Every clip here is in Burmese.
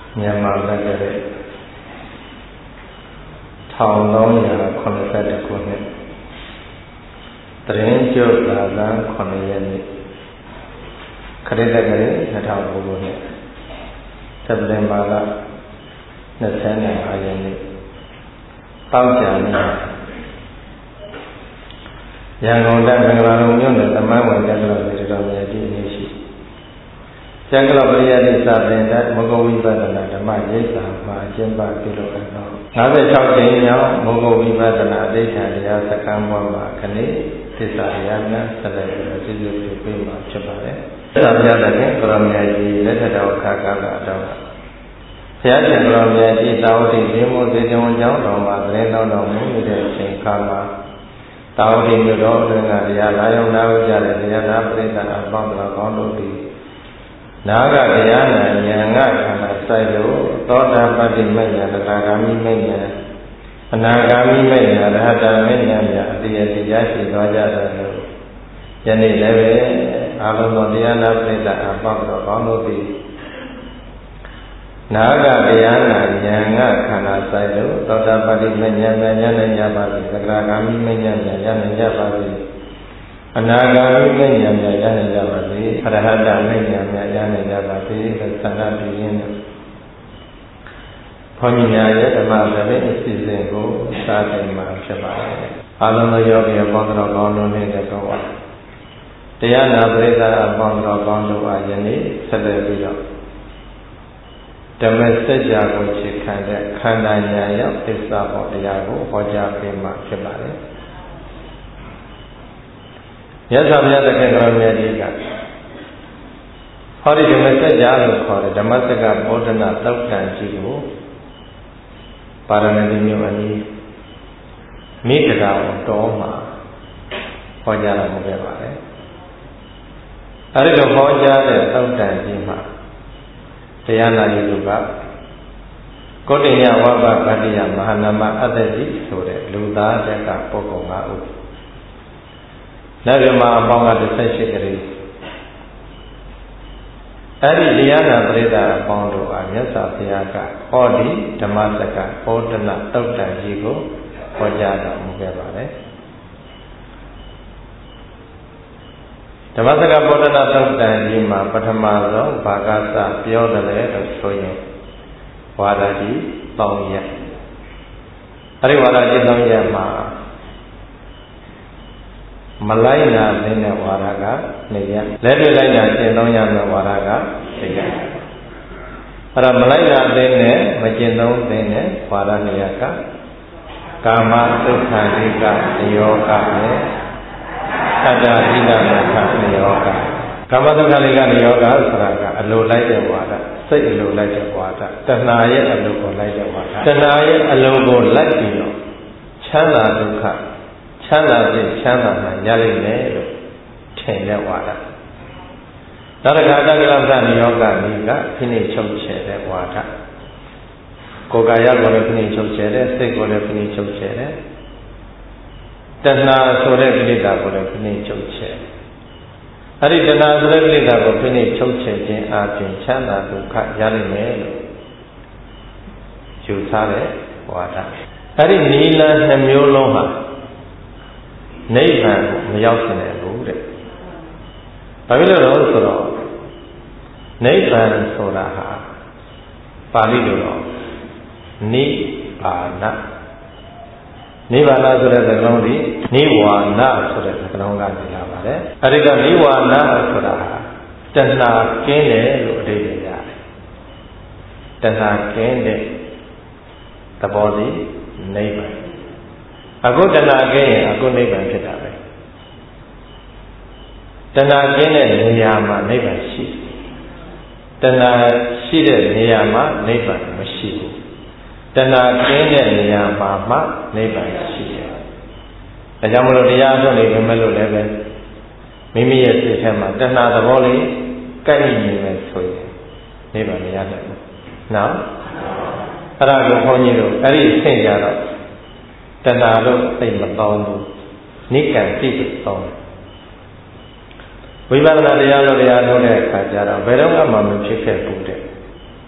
မြန်မာလက်ကလေး1382ခုနှစ်သတင်းကျုပ်လာသန်း9ရက်နေ့ခရစ်တက္ကရာ2009ခုနှစ်စက်တင်ဘာလ25ရက်နေ့တောက်ကြနေ့ရန်ကုန်တိုင်းမင်္ဂလာလုံးမြို့နယ်သမိုင်းဝင်တက္ကသိုလ်ပြည်တော်မြတ်ကြီးအရှိကျန်ကလပရိယတိစာသင်တဲ့မဂ္ဂဝိပဿနာဓမ္မရိပ်သာမှာကျင်းပပြုလုပ်အပ်သော56ကြိမ်မြောက်မဂ္ဂဝိပဿနာအဋ္ဌာတရားစခန်းဘဝမှာခဏသစ္စာတရားများဆက်လက်ပြီးပြည့်စုံပြုပေးမှာဖြစ်ပါတယ်။သစ္စာပြတဲ့ကရောမြတ်ကြီးလက်ထက်တော်ခါကာလတော်ဘုရားရှင်ကရောမြတ်ကြီးတာဝတိဇေမိုးဇေတဝန်ကျောင်းတော်မှာသတင်းတော်မူတဲ့အချိန်ခါမှာတာဝတိမြို့တော်အတွင်းကတရားလာရောက်နာဝကြတဲ့တရားသားပရိသတ်အပေါင်းတော်ကောင်းတို့သည်နာဂတရားနာဉာဏ်ကခန္ဓာစိုက်လို့သောတာပတ္တိမဉ္ဇဉ်သရဂါမိမဉ္ဇဉ်အနာဂါမိမဉ္ဇဉ်ရဟတမဉ္ဇဉ်များအတိအကျရရှိသွားကြတယ်လို့ယနေ့လည်းပဲအာလုံတော်တရားနာပရိသတ်အပေါင်းတော်ကောင်းတို့သည်နာဂတရားနာဉာဏ်ကခန္ဓာစိုက်လို့သောတာပတ္တိမဉ္ဇဉ်များရနိုင်ကြပါစေသရဂါမိမဉ္ဇဉ်များရနိုင်ကြပါစေအနာဂါမိမဉ္ဇဉ်များရနိုင်ကြပါစေအရဟတမဉ္ဇဉ်များရနိုင်ကြပါစေသန္တာပြုရင်းနဲ့ဘုန်းကြီးများရဲ့ဓမ္မသဘင်အစီအစဉ်ကိုစာသင်မှာဖြစ်ပါတယ်။အားလုံးသောယောဂီအပေါင်းတော်ကောင်းတို့နဲ့တော့တရားနာပရိသတ်အပေါင်းတော်ကောင်းတို့အားယနေ့ဆက်လက်ပြီးတော့ဓမ္မစကြာကိုခြေခံတဲ့ခန္ဓာဉာဏ်ရောက်သစ္စာပေါ်တရားကိုဟောကြားပေးမှာဖြစ်ပါတယ်။မြတ်စွာဘုရားသခင်တော်မြတ်ကြီးကဟောဒီဓမ္မစကြာလို့ခေါ်တဲ့ဓမ္မစကဗောဓနာတောက်တန်ကြီးကိုပါရမီမြို့အနီးမိဂရာတော်မှာဟောကြားတော်မူခဲ့ပါတယ်။အဲဒီလိုဟောကြားတဲ့တောက်တန်ကြီးမှာတရားနာယူကကောဋိယဝဘဗတ္တိယမဟာနာမအတ္တိဆိုတဲ့လူသားတက်ကပုဂ္ဂိုလ်5ဦးနဗ္ဗမအပေါင်းက18ကလေးအဲ့ဒီတရားနာပရိသတ်အပေါင်းတို့အားမြတ်စွာဘုရားကဟောဒီဓမ္မစကဘောဓနာတုတ်တန်ကြီးကိုဟောကြားတော်မူခဲ့ပါတယ်ဓမ္မစကဘောဓနာတုတ်တန်ကြီးမှာပထမဆုံးဘာကစပြောတယ်လို့ဆိုရင်ဝါဒကြီး3ရက်အဲ့ဒီဝါဒကြီး3ရက်မှာမလိုက်နာတဲ့ဝါဒက2ရက်လက်တွေ့လိုက်နာကျင့်သုံးရမယ့်ဝါဒက1ရက်အဲ့ဒါမလိုက်နာတဲ့နဲ့မကျင့်သုံးတဲ့ဝါဒ2ရက်ကကာမသုခန္တိကနိယောကနဲ့အတ္တဟိတမခနိယောကကာမသုခန္တိကနိယောကဆိုတာကအလိုလိုက်တဲ့ဝါဒစိတ်အလိုလိုက်တဲ့ဝါဒတဏှာရဲ့အလိုကိုလိုက်တဲ့ဝါဒတဏှာရဲ့အလိုကိုလိုက်ပြီးတော့ချမ်းသာဒုက္ခချမ်းသာခြင်းချမ်းသာမှရလိမ့်မယ်လို့ထင်တဲ့ဝါဒနောက်တစ်ခါတက္ကလပ္ပနိယောဂနိကဖိနှိချုပ်ချယ်တဲ့ဝါဒကိုယ်ကာယကိုလည်းဖိနှိချုပ်ချယ်တဲ့စိတ်ကိုလည်းဖိနှိချုပ်ချယ်တဲ့တဏှာဆိုတဲ့ကိလေသာကိုလည်းဖိနှိချုပ်ချယ်အဲ့ဒီတဏှာဆိုတဲ့ကိလေသာကိုဖိနှိချုပ်ချယ်ခြင်းအပြင်ချမ်းသာဒုက္ခရလိမ့်မယ်လို့ယူဆတဲ့ဝါဒအဲ့ဒီနိလန်းနှမျိုးလုံးဟာနိဗ္ဗာန်ကိုမရောက်နိုင်ဘူးတဲ့။ဘာဖြစ်လို့လဲဆိုတော့နိဗ္ဗာန်ဆိုတာဟာပါဠိလိုတော့နိဗ္ဗာနနိဗ္ဗာနဆိုတဲ့စကားလုံးဒီနိဝါနဆိုတဲ့စကားလုံးကနေလာပါတယ်။အဲဒီကနိဝါနဆိုတာဟာတဏှာကင်းတယ်လို့အဓိပ္ပာယ်ရတယ်။တဏှာကင်းတဲ့သဘောစီနိဗ္ဗာန်အခုတဏှာကင်းရင်အခုနိဗ္ဗာန်ဖြစ်တာပဲတဏှာကင်းတဲ့နေရာမှာနိဗ္ဗာန်ရှိတဏှာရှိတဲ့နေရာမှာနိဗ္ဗာန်မရှိဘူးတဏှာကင်းတဲ့နေရာမှာမှနိဗ္ဗာန်ရှိတယ်ဒါကြောင့်မလို့တရားထုတ်နေပြီမဲ့လို့လည်းပဲမိမိရဲ့စိတ်ထဲမှာတဏှာသဘောလေးကိုက်နေမယ်ဆိုရင်နိဗ္ဗာန်မရနိုင်ဘူးနော်အဲ့ဒါကိုခေါင်းကြီးတို့အဲ့ဒီအဆင့်ကြတော့တဏှာလို့သိမတော်ဘူးနိကံတိကိုတော်ဝိပဿနာတရားလို့တရားထုတ်တဲ့အခါကျတော့ဘယ်တော့မှမဖြစ်ခဲ့ဘူးတဲ့ထ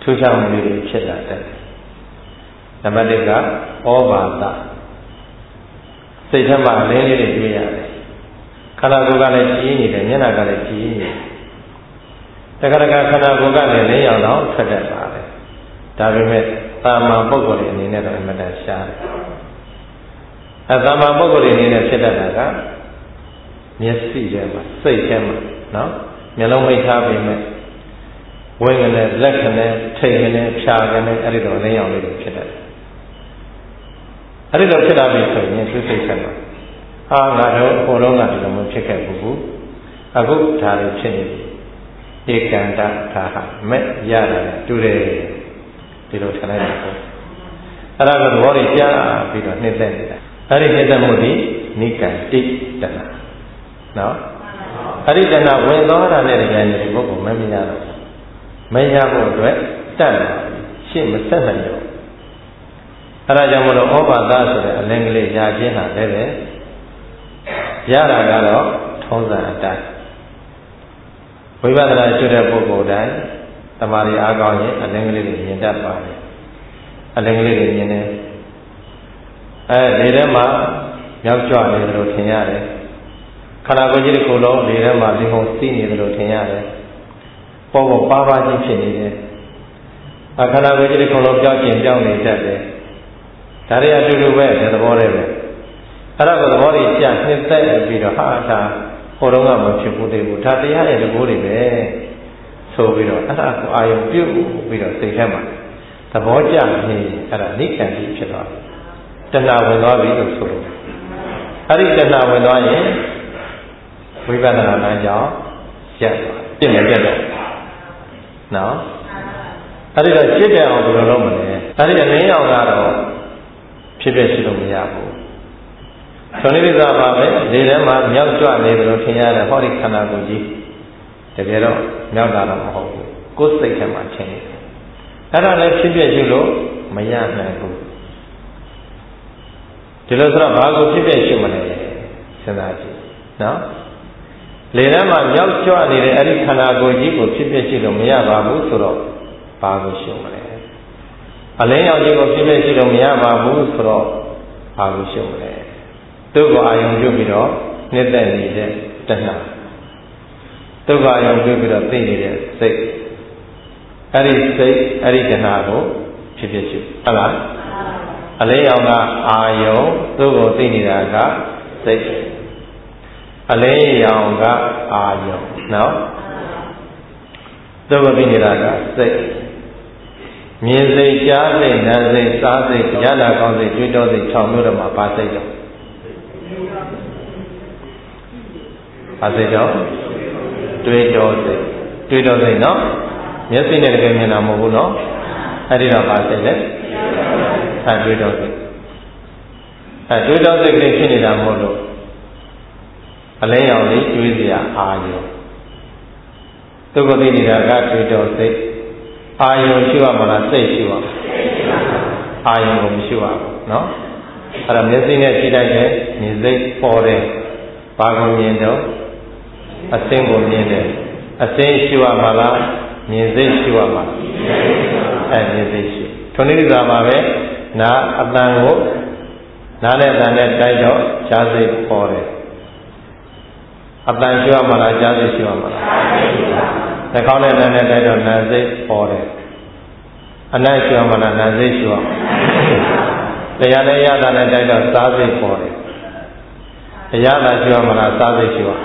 ထူးခြားမှုလေးတွေဖြစ်လာတယ်နံပါတ်1ကဩဘာသစိတ်ထဲမှာအလင်းလေးတွေတွေ့ရတယ်ခန္ဓာကိုယ်ကလည်းကြည်နေတယ်မျက်နှာကလည်းကြည်နေတယ်တခါတခါခန္ဓာကိုယ်ကလည်းလင်းရောင်တော့ထွက်တတ်ပါတယ်ဒါပေမဲ့သာမန်ပုဂ္ဂိုလ်တွေအနေနဲ့တော့အမှန်တန်ရှားတယ်သာမန်ပုဂ္ဂိုလ်တွေအနေနဲ့ဖြစ်တတ်တာကမျက်စိထဲမှာစိတ်ထဲမှာနော်မျက်လုံးမိတ်ထားပြီးမဲ့ဝိင္ကနဲ့လက်ခနဲ့ထိန်နဲ့ဖြာနဲ့အဲ့ဒီတော့လင်းရောင်လေးတွေဖြစ်တတ်တယ်အဲ့ဒီတော့ဖြစ်လာပြီဆိုရင်သူစိတ်ထဲမှာငါတို့ဟိုတော့ကဒီလိုမျိုးဖြစ်ခဲ့ဘူးအခုဒါတွေဖြစ်နေပြီဧကန္တသာဟမဲ့ရတယ်တူတယ်ဒီလိုထင်လိုက်တာပေါ့အဲ့ဒါကသဘောတွေကြားပြီးတော့နှိမ့်သက်နေတာအဲ့ဒီနှိမ့်သက်မှုဒီနိကံတိတဏနော်အဲ့ဒီတဏဝင်သွားတာနဲ့တကယ်ဒီပုဂ္ဂိုလ်မမြင်ရတော့မရဖို့အတွက်တတ်လာရှင်းမဆက်နိုင်တော့အဲ့ဒါကြောင့်မလို့ဩဘာသဆိုတဲ့အလင်းကလေးရခြင်းဟာလည်းပဲရတာကတော့ထုံးစံအတိုင်းဝိပဿနာကျွတဲ့ပုဂ္ဂိုလ်တိုင်းတမာရီအားကောင်းရင်အလင်းကလေးတွေမြင်တတ်ပါတယ်အလင်းကလေးတွေမြင်တယ်လေထဲမှာမြောက်ကြွနေတယ်လို့ထင်ရတယ်ခန္ဓာကိုယ်ကြီးတစ်ခုလုံးလေထဲမှာဒီဟုံစီးနေတယ်လို့ထင်ရတယ်ပေါ်ပေါ်ပါပါချင်းဖြစ်နေတယ်ခန္ဓာကိုယ်ကြီးတစ်ခုလုံးကြောက်ကျင်ကြောက်နေတတ်တယ်ဒါတွေအတူတူပဲဒီသဘောလေးပဲအဲ့ဒါကသဘောတွေကြာနှစ်သက်ပြီးတော့ဟာဒါဟိုတုန်းကမဖြစ်ဘူးသေးဘူးဒါတရားရဲ့သဘောတွေပဲဆိုပြီးတော့အဲ့ဒါကိုအာယုံပြုတ်ပြီးတော့စိတ်ထဲမှာသဘောကျနေအဲ့ဒါနိကံကြီးဖြစ်သွားတယ်တဏှာဝင်သွားပြီလို့ဆိုလို့အဲ့ဒီတဏှာဝင်သွားရင်ဝိပဿနာလမ်းကြောင်းရက်သွားပြည့်မယ်ပြတ်တော့နော်အဲ့ဒီတော့ဖြစ်တယ်အောင်ဘယ်လိုလုပ်မလဲအဲ့ဒီအလင်းရောင်ကတော့ဖြစ်ဖြစ်ရှိလို့မရဘူးဆိုနိဗ္ဗာန်ပါပဲဒီထဲမှာမြောက်ကြွနေတယ်လို့ထင်ရတယ်ဟောဒီခန္ဓာကိုယ်ကြီးတကယ်တော့မြောက်တာတော့မဟုတ်ဘူးကိုယ်စိတ်ထဲမှာထင်နေတယ်အဲ့ဒါလည်းဖြစ်ဖြစ်ရှိလို့မရနိုင်ဘူးဒီလိုဆိုတော့ဘာကိုဖြစ်ဖြစ်ရှိမလဲစဉ်းစားကြည့်နော်လေထဲမှာမြောက်ကြွနေတဲ့အဲ့ဒီခန္ဓာကိုယ်ကြီးကိုဖြစ်ဖြစ်ရှိလို့မရပါဘူးဆိုတော့ဘာကိုရှိမလဲအလင်းရောင်ကြီးကိုဖြစ်ဖြစ်ရှိလို့မရပါဘူးဆိုတော့ဘာကိုရှိမလဲသူ့ကိုအာယုံပြုပြီးတော့နှစ်သက်နေတဲ့တဏှာသူ့ကိုအာယုံပြုပြီးတော့သိနေတဲ့စိတ်အဲ့ဒီစိတ်အဲ့ဒီတဏှာကိုဖြစ်ဖြစ်ရှိဟုတ်လားအလင်းရောင်ကအာယုံသူ့ကိုသိနေတာကစိတ်အလင်းရောင်ကအာယုံနော်သူ့ကိုသိနေတာကစိတ်မြင်စိတ်ကြားစိတ်နားစိတ်စားစိတ်ကြားနာကောင်းစိတ်တွေးတောစိတ်6မျိုးတော့မှာပါစိတ်တော့ပါစိတ်တော့တွေးတောစိတ်နော်မျက်စိနဲ့တကယ်မြင်တာမဟုတ်ဘူးနော်အဲ့ဒီတော့ပါစိတ်လေတွေးတောစိတ်တွေးတောစိတ်ကလေးဖြစ်နေတာမဟုတ်လို့အလင်းရောင်လေးတွေးစရာအာယုံသူ့ကိုသိနေတာကတွေးတောစိတ်အာယုံရှိရမလားစိတ်ရှိရမလားအာယုံကိုမရှိရဘူးเนาะအဲ့ဒါမျက်စိနဲ့ကြည့်လိုက်တဲ့မြင်စိတ်ပေါ်တယ်ဘာကိုမြင်တော့အစင်းကိုမြင်တယ်အစင်းရှိရမလားမြင်စိတ်ရှိရမလားမြင်စိတ်ရှိထုံးနည်းသာမှာပဲနာအတန်ကိုနားနဲ့အတန်နဲ့တိုက်တော့ကြားစိတ်ပေါ်တယ်အတန်ရှိရမလားကြားစိတ်ရှိရမလားနှာခေါင်းနဲ့နားနဲ့တိုက်တော့နာစိတ်ပေါ်တယ်အနတ်ရှိရမလားနာစိတ်ရှိရတရားနဲ့ရတာနဲ့တိုက်တော့စားစိတ်ပေါ်တယ်တရားသာရှိရမလားစားစိတ်ရှိရ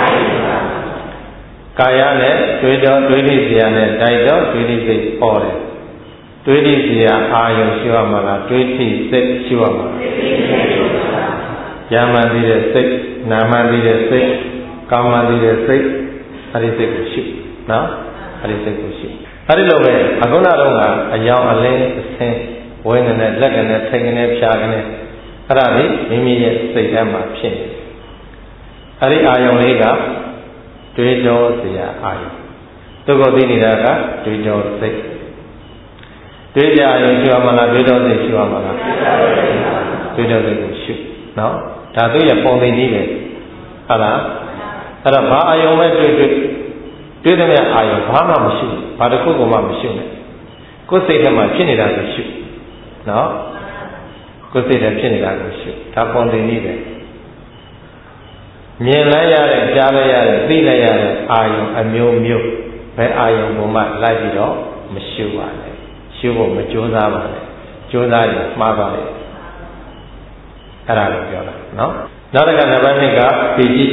ကာယနဲ့တွေးတော့တွေးလိစရာနဲ့တိုက်တော့တွေးလိစိတ်ပေါ်တယ်တွေးလိစရာအာယုရှိရမလားတွေးလိစိတ်ရှိရမလားယာမန်ပြီးတဲ့စိတ်နာမန်ပြီးတဲ့စိတ်ကာမန်ပြီးတဲ့စိတ်အဲ့ဒီစိတ်ကိုရှိနော်အဲ့ဒီစိတ်ကိုရှိအဲ့ဒီလိုပဲအခုနတော့ကအယောင်အလင်းအဆင်းဝိညာဉ်နဲ့လက်ကနဲ့ထိန်နဲ့ဖြာနဲ့အဲ့ဒါလေးမိမိရဲ့စိတ်ထဲမှာဖြစ်နေအဲ့ဒီအာယုံလေးကတွေးတောစရာအာယုံသူကိုသိနေတာကတွေးတောစိတ်တွေးကြအာယုံရှိရမလားတွေးတောစိတ်ရှိရမလားတွေးတောစိတ်ကိုရှိနော်ဒါသူရဲ့ပုံသိနည်းပဲဟုတ်လားအဲ့တော့ဘာအာယုံပဲတွေးတဲ့မြတ်အာယုံဘာမှမရှိဘူးဘာတစ်ခုမှမရှိနဲ့ကိုယ်စိတ်ထဲမှာဖြစ်နေတာကိုရှုနော်ကိုယ်စိတ်ထဲဖြစ်နေတာကိုရှုဒါပုံသင်နည်းပဲမြင်လိုက်ရတဲ့ကြားလိုက်ရတဲ့သိလိုက်ရတဲ့အာယုံအမျိုးမျိုးဘယ်အာယုံပုံမှလိုက်ပြီးတော့မရှုပါနဲ့ရှုဖို့မကြိုးစားပါနဲ့ကြိုးစားရင်မှားပါလေအဲ့ဒါကိုပြောတာနော်နောက်တစ်ခါနံပါတ်2ကပီတိ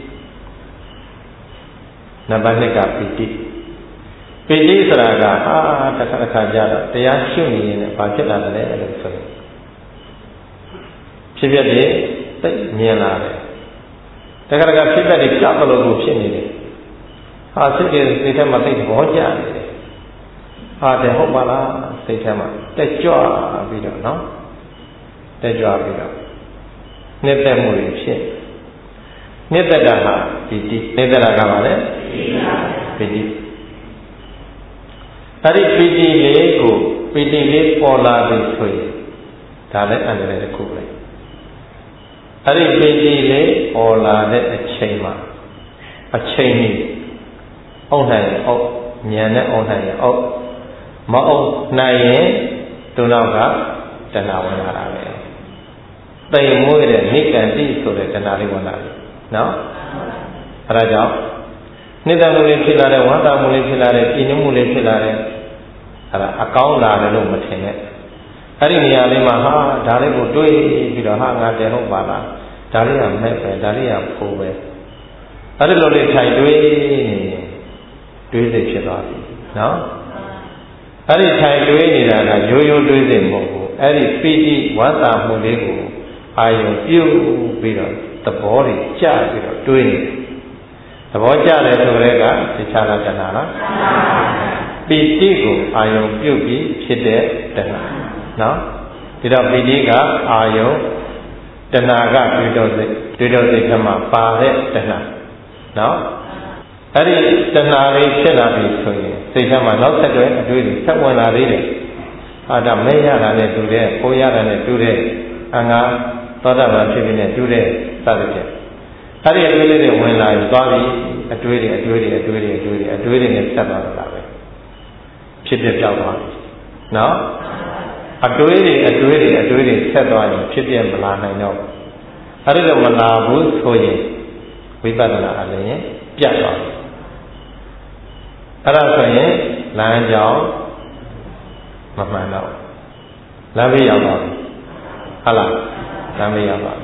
နံပါတ်2ကပီတိပီတိဆိုတာကတစ်ခါကြတော့တရားရှုနေရင်လည်းဘာဖြစ်လာတယ်လဲလို့ဆိုရင်ဖြစ်ဖြစ်တွေသိမြင်လာတယ်တခါဖြစ်ဖြစ်တွေကြောက်လို့ကိုဖြစ်နေတယ်စိတ်တွေစိတ်ထဲမှာသိသဘောကျနေတယ်တယ်ဟုတ်ပါလားစိတ်ထဲမှာတက်ကြွပြီးတော့နော်တက်ကြွပြီးတော့နှစ်သက်မှုတွေဖြစ်နှစ်သက်တာဟာပီတိနှစ်သက်တာကပါလေပီတိအဲ့ဒီပီတိလေးကိုပီတိလေးပေါ်လာပြီဆိုရင်ဒါလည်းအန္တရာယ်တစ်ခုပဲအဲ့ဒီပီတိလေးပေါ်လာတဲ့အချိန်မှာအချိန်ကြီးအုံနိုင်ရင်အုံဉာဏ်နဲ့အုံနိုင်ရင်အုံမအုံနိုင်ရင်သူနောက်ကတဏှာဝင်လာတာပဲတိမ်မွေးတဲ့နိကန္တိဆိုတဲ့တဏှာလေးဝင်လာတယ်နော်အဲဒါကြောင့်နှစ်သက်မှုလေးဖြစ်လာတဲ့ဝမ်းသာမှုလေးဖြစ်လာတဲ့ပြင်းမှုလေးဖြစ်လာတဲ့အဲဒါအကောင်းလာတယ်လို့မထင်နဲ့အဲ့ဒီနေရာလေးမှာဒါလေးကိုတွေးပြီးတော့ငါတည်းဟုတ်ပါလားဒါလေးကမဲ့ပဲဒါလေးကဖိုးပဲအဲ့ဒီလိုလေးထိုင်တွေးတွေးစိတ်ဖြစ်သွားပြီနော်အဲ့ဒီထိုင်တွေးနေတာကရိုးရိုးတွေးစိတ်မဟုတ်ဘူးအဲ့ဒီပိဋိဝါစာမှုလေးကိုအာယုံပြုတ်ပြီးတော့သဘောတွေကျပြီးတော့တွေးနေသဘောကျတယ်ဆိုတဲ့ကတခြားလားတဏှာလားပိဋိကိုအာယုံပြုတ်ပြီးဖြစ်တဲ့တဏှာနော်ဒီတော့ပိဋိကအာယုံတဏှာကတွေးတော့စိတ်ကမှပါတဲ့တဏှာနော်အဲ့ဒီတဏှာလေးဖြစ်လာပြီဆိုရင်စိတ်ထဲမှာနောက်ဆက်တွဲအတွေ့အကြုံဆက်ဝင်လာသေးတယ်ဒါမဲရတာနဲ့တူတဲ့ပိုးရတာနဲ့တူတဲ့အငါသောတာပန်ဖြစ်ပြီးနဲ့တူတဲ့စသဖြင့်အဲ့ဒီအတွေ့လေးတွေဝင်လာရင်သွားပြီးအတွေ့တွေနဲ့ဆက်သွားတာပဲဖြစ်ပြပြောက်သွားပြီနော်အတွေ့တွေဆက်သွားရင်ဖြစ်ပြမလာနိုင်တော့အဲ့ဒီတော့မလာဘူးဆိုရင်ဝိပဿနာအလည်းပြတ်သွားတယ်အဲ့ဒါဆိုရင်လမ်းကြောင်းမမှန်တော့လမ်းဘေးရောက်သွားပြီဟုတ်လားလမ်းဘေးရောက်သွားပြီ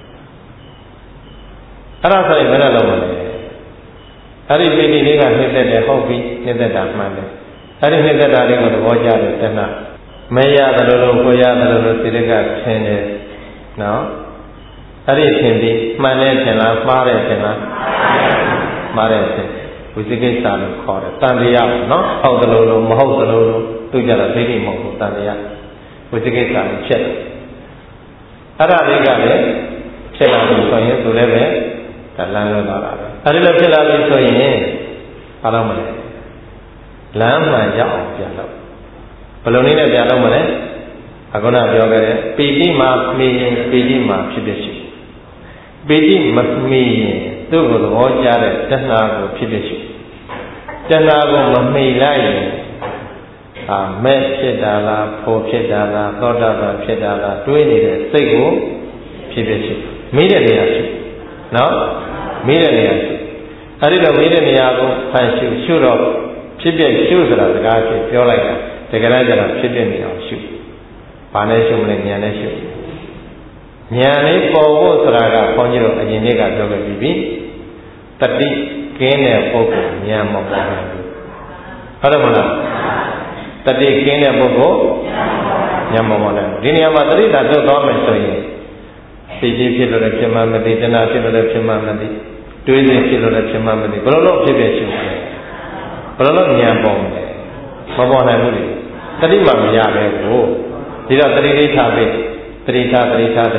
အဲ့ဒါဆိုရင်ဘယ်နဲ့လုပ်မလဲအဲ့ဒီပိဋိလေးကနှိမ့်သက်တယ်ဟုတ်ပြီနှိမ့်သက်တာမှန်တယ်အဲ့ဒီနှိမ့်သက်တာလေးကိုသဘောကျတယ်တဏှာမရတယ်လို့ကိုရတယ်လို့စိတ္တကထင်တယ်နော်အဲ့ဒီထင်ပြီးမှန်တယ်ထင်လားမှားတယ်ထင်လားမှားတယ်ထင်ဝိသိကိစ္စလို့ခေါ်တယ်တန်တရားနော်ဟုတ်တယ်လို့မဟုတ်တယ်လို့သူကြတာဒိဋ္ဌိမဟုတ်ဘူးတန်တရားဝိသိကိစ္စကိုဖြစ်တယ်အဲ့ဒါလေးကလည်းဖြစ်လာလို့ဆိုရင်သူလည်းပဲဒါလမ်းလွဲသွားတာပဲအဲ့ဒီလိုဖြစ်လာပြီဆိုရင်ဘာလို့မလဲလမ်းမှန်ရောက်အောင်ပြန်လို့ဘယ်လိုနည်းနဲ့ပြန်လို့မလဲအခုနပြောခဲ့တဲ့ပီတိမှာမှီရင်ပီတိမှာဖြစ်ဖြစ်ရှိပီတိမမှီရင်သူ့ကိုသဘောကျတဲ့တဏှာကိုဖြစ်ဖြစ်ရှိတဏှာကိုမမှီလိုက်ရင်မဲ့ဖြစ်တာလားဖို့ဖြစ်တာလားသောတာပန်ဖြစ်တာလားတွေးနေတဲ့စိတ်ကိုဖြစ်ဖြစ်ရှိမိတဲ့နေရာရှိနော်မိတဲ့နေရာရှိအဲ့ဒီတော့မိတဲ့နေရာကိုဖန်ရှုတော့ဖြစ်ဖြစ်ရှုဆိုတာစကားဖြစ်ပြောလိုက်တာတကယ်တော့ကျတော့ဖြစ်ဖြစ်နေအောင်ရှုဘာနဲ့ရှုမလဲဉာဏ်နဲ့ရှုဉာဏ်လေးပေါ်ဖို့ဆိုတာကဘုန်းကြီးတို့အရင်နေ့ကပြောခဲ့ပြီးပြီတတိကင်းတဲ့ပုဂ္ဂိုလ်ဉာဏ်မပေါ်နိုင်ဘူးဟုတ်တယ်မလားတတိကင်းတဲ့ပုဂ္ဂိုလ်ဉာဏ်မပေါ်နိုင်ဘူးဒီနေရာမှာတတိသာသွတ်သွားမယ်ဆိုရင်သိချင်းဖြစ်လို့လည်းဖြစ်မှမသိတဏှာဖြစ်လို့လည်းဖြစ်မှမသိတွေးစိတ်ဖြစ်လို့လည်းဖြစ်မှမသိဘယ်လိုလုပ်ဖြစ်ဖြစ်ရှုလဲဘယ်လိုလုပ်ဉာဏ်ပေါ်မလဲမပေါ်နိုင်ဘူးလေတတိမှမရပဲကိုဒီတော့တတိလေးထားပြီတတိလေးကလည်းဆို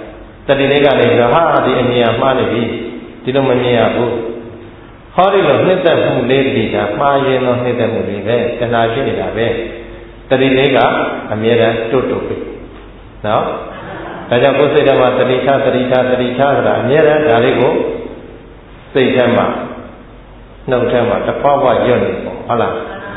ဒီအမြင်မှားနေပြီဒီလိုမမြင်ရဘူးဟောဒီလိုနှစ်သက်မှုလေးတည်းကမှားရင်တော့နှစ်သက်မှုလေးပဲတဏှာဖြစ်နေတာပဲတတိလေးကအမြဲတမ်းတွတ်ပြီနော်ဒါကြောင့်ကိုယ်စိတ်ထဲမှာတတိဆိုတာအမြဲတမ်းဒါလေးကိုစိတ်ထဲမှာနှုတ်ထဲမှာတပွားပွားညွတ်နေပေါ့ဟုတ်လား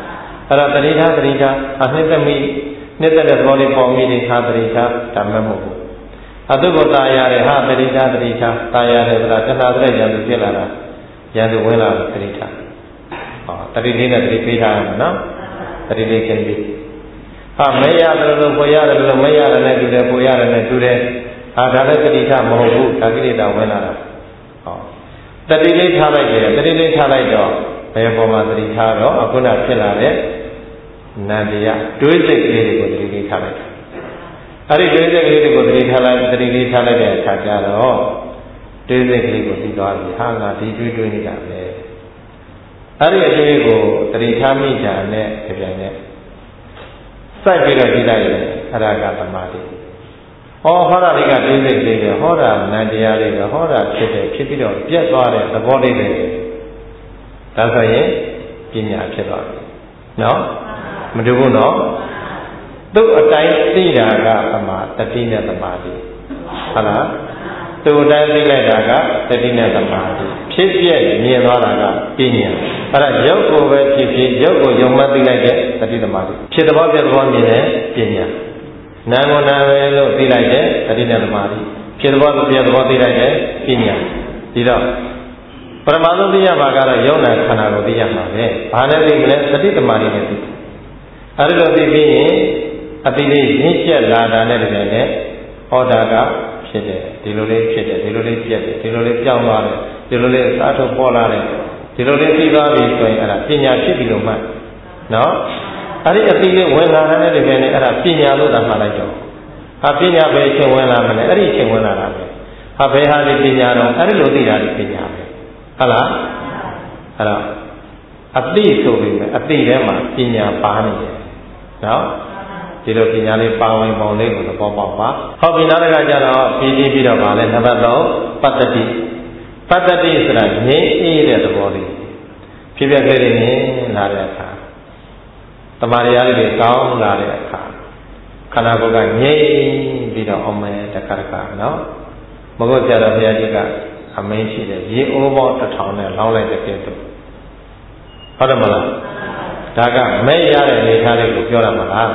အဲ့ဒါတတိထားအနှစ်သက်မိနှစ်သက်တဲ့သဘောလေးပေါ်မိနေတာတတိထားဒါမှမဟုတ်ဘူးအတုကိုတာရတယ်ဟာတတိထားတာရတယ်ဆိုတာတဏှာတဲ့ဉာဏ်ကိုဖြစ်လာတာဉာဏ်ကိုဝင်လာတတိထားဟောတတိလေးနဲ့တတိပေးထားရမှာနော်တတိလေးခင်ပြီးဟာမရတယ်လို့ပေါ်ရတယ်လို့မရတယ်နဲ့တူတယ်ပေါ်ရတယ်နဲ့တူတယ်ဟာဒါလည်းတတိထားမဟုတ်ဘူးဒါကိလေသာဝင်လာတာဟောတတိလေးထားလိုက်တယ်တတိလေးထားလိုက်တော့ဘယ်ပေါ်မှာတတိထားတော့အခုနဖြစ်လာတဲ့နန္တရားတွေးစိတ်ကလေးတွေကိုတတိလေးထားလိုက်တယ်အဲ့ဒီတွေးစိတ်ကလေးတွေကိုတတိထားလိုက်တဲ့အခါကျတော့တွေးစိတ်ကလေးကိုသိသွားပြီဟာငါဒီတွေးနေတာပဲအဲ့ဒီအတွေးကိုတတိထားမိကြတဲ့ကြပြန်နဲ့စိုက်ပြီးတော့ကြည့်လိုက်ရင်အဲ့ဒါကသမာဓိဟောတာလေးကတွေးစိတ်ကလေးတွေဟောတာနန္တရားလေးတွေဟောတာဖြစ်ပြီးတော့ပြတ်သွားတဲ့သဘောလေးတွေဒါဆိုရင်ပညာဖြစ်သွားပြီနော်မတူဘူးနော်သူ့အတိုင်းသိတာကသမာတတိနဲ့သမာဓိဟုတ်လားသူ့အတိုင်းသိလိုက်တာကတတိနဲ့သမာဓိဖြစ်ပြည့်မြင်သွားတာကပညာအဲ့ဒါရုပ်ကိုပဲဖြစ်ရုပ်ကိုယုံမှသိလိုက်တဲ့တတိသမာဓိဖြစ်သဘောပြသဘောမြင်တဲ့ပညာနာမ်ကိုနာမ်ပဲလို့သိလိုက်တဲ့တတိနဲ့သမာဓိဖြစ်သဘောပြသဘောသိလိုက်တဲ့ပညာဒီတော့ပရမသုသိရမှာကတော့ယုံနာခန္ဓာကိုသိရမှာပဲဘာနဲ့သိမလဲတတိသမာဓိနဲ့သိအဲ့ဒီလိုသိပြီးရင်အတိလေးရင့်ကျက်လာတာနဲ့တကယ်နဲ့ဟောတာကဖြစ်တယ်ဒီလိုလေးဖြစ်တယ်ဒီလိုလေးပြက်တယ်ဒီလိုလေးပြောင်းသွားတယ်ဒီလိုလေးစားထုတ်ပေါ်လာတယ်ဒီလိုလေးသိသွားပြီဆိုရင်အဲ့ဒါပညာဖြစ်ပြီလို့မှတ်နော်အဲ့ဒီအတိလေးဝင်လာတဲ့တကယ်နဲ့အဲ့ဒါပညာလို့သာမှတ်လိုက်တော့ဟာပညာပဲအချိန်ဝင်လာမယ်အဲ့ဒီအချိန်ဝင်လာတာပဲဟာဘယ်ဟာဒီပညာတော့အဲ့ဒီလိုသိတာဒီပညာပဲဟုတ်လားအဲ့တော့အတိဆိုပြီးမယ်အတိထဲမှာပညာပါနေတယ်နော်ဒီလိုပညာလေးပါဝင်ပုံလေးကိုသဘောပေါက်ပါဟုတ်ပြီနောက်တစ်ခါကျတော့ပြီးတော့ဗာလဲနံပါတ်3ပတ္တတိဆိုတာငြိမ်းအေးတဲ့သဘောလေးဖြစ်ပြကလေးတွေနဲ့လာတဲ့အခါတမာရီလေးတွေကောင်းလာတဲ့အခါခန္ဓာကိုယ်ကငြိမ်းပြီးတော့အောင်မယ်တခါနော်မဟုတ်ကြတော့ဘုရားကြီးကအမင်းရှိတယ်ရေအိုးပေါင်း1000နဲ့လောင်းလိုက်တဲ့ကဲတော့ဟုတ်တယ်မလားဒါကမဲ့ရတဲ့အနေထားလေးကိုပြောရမှာလား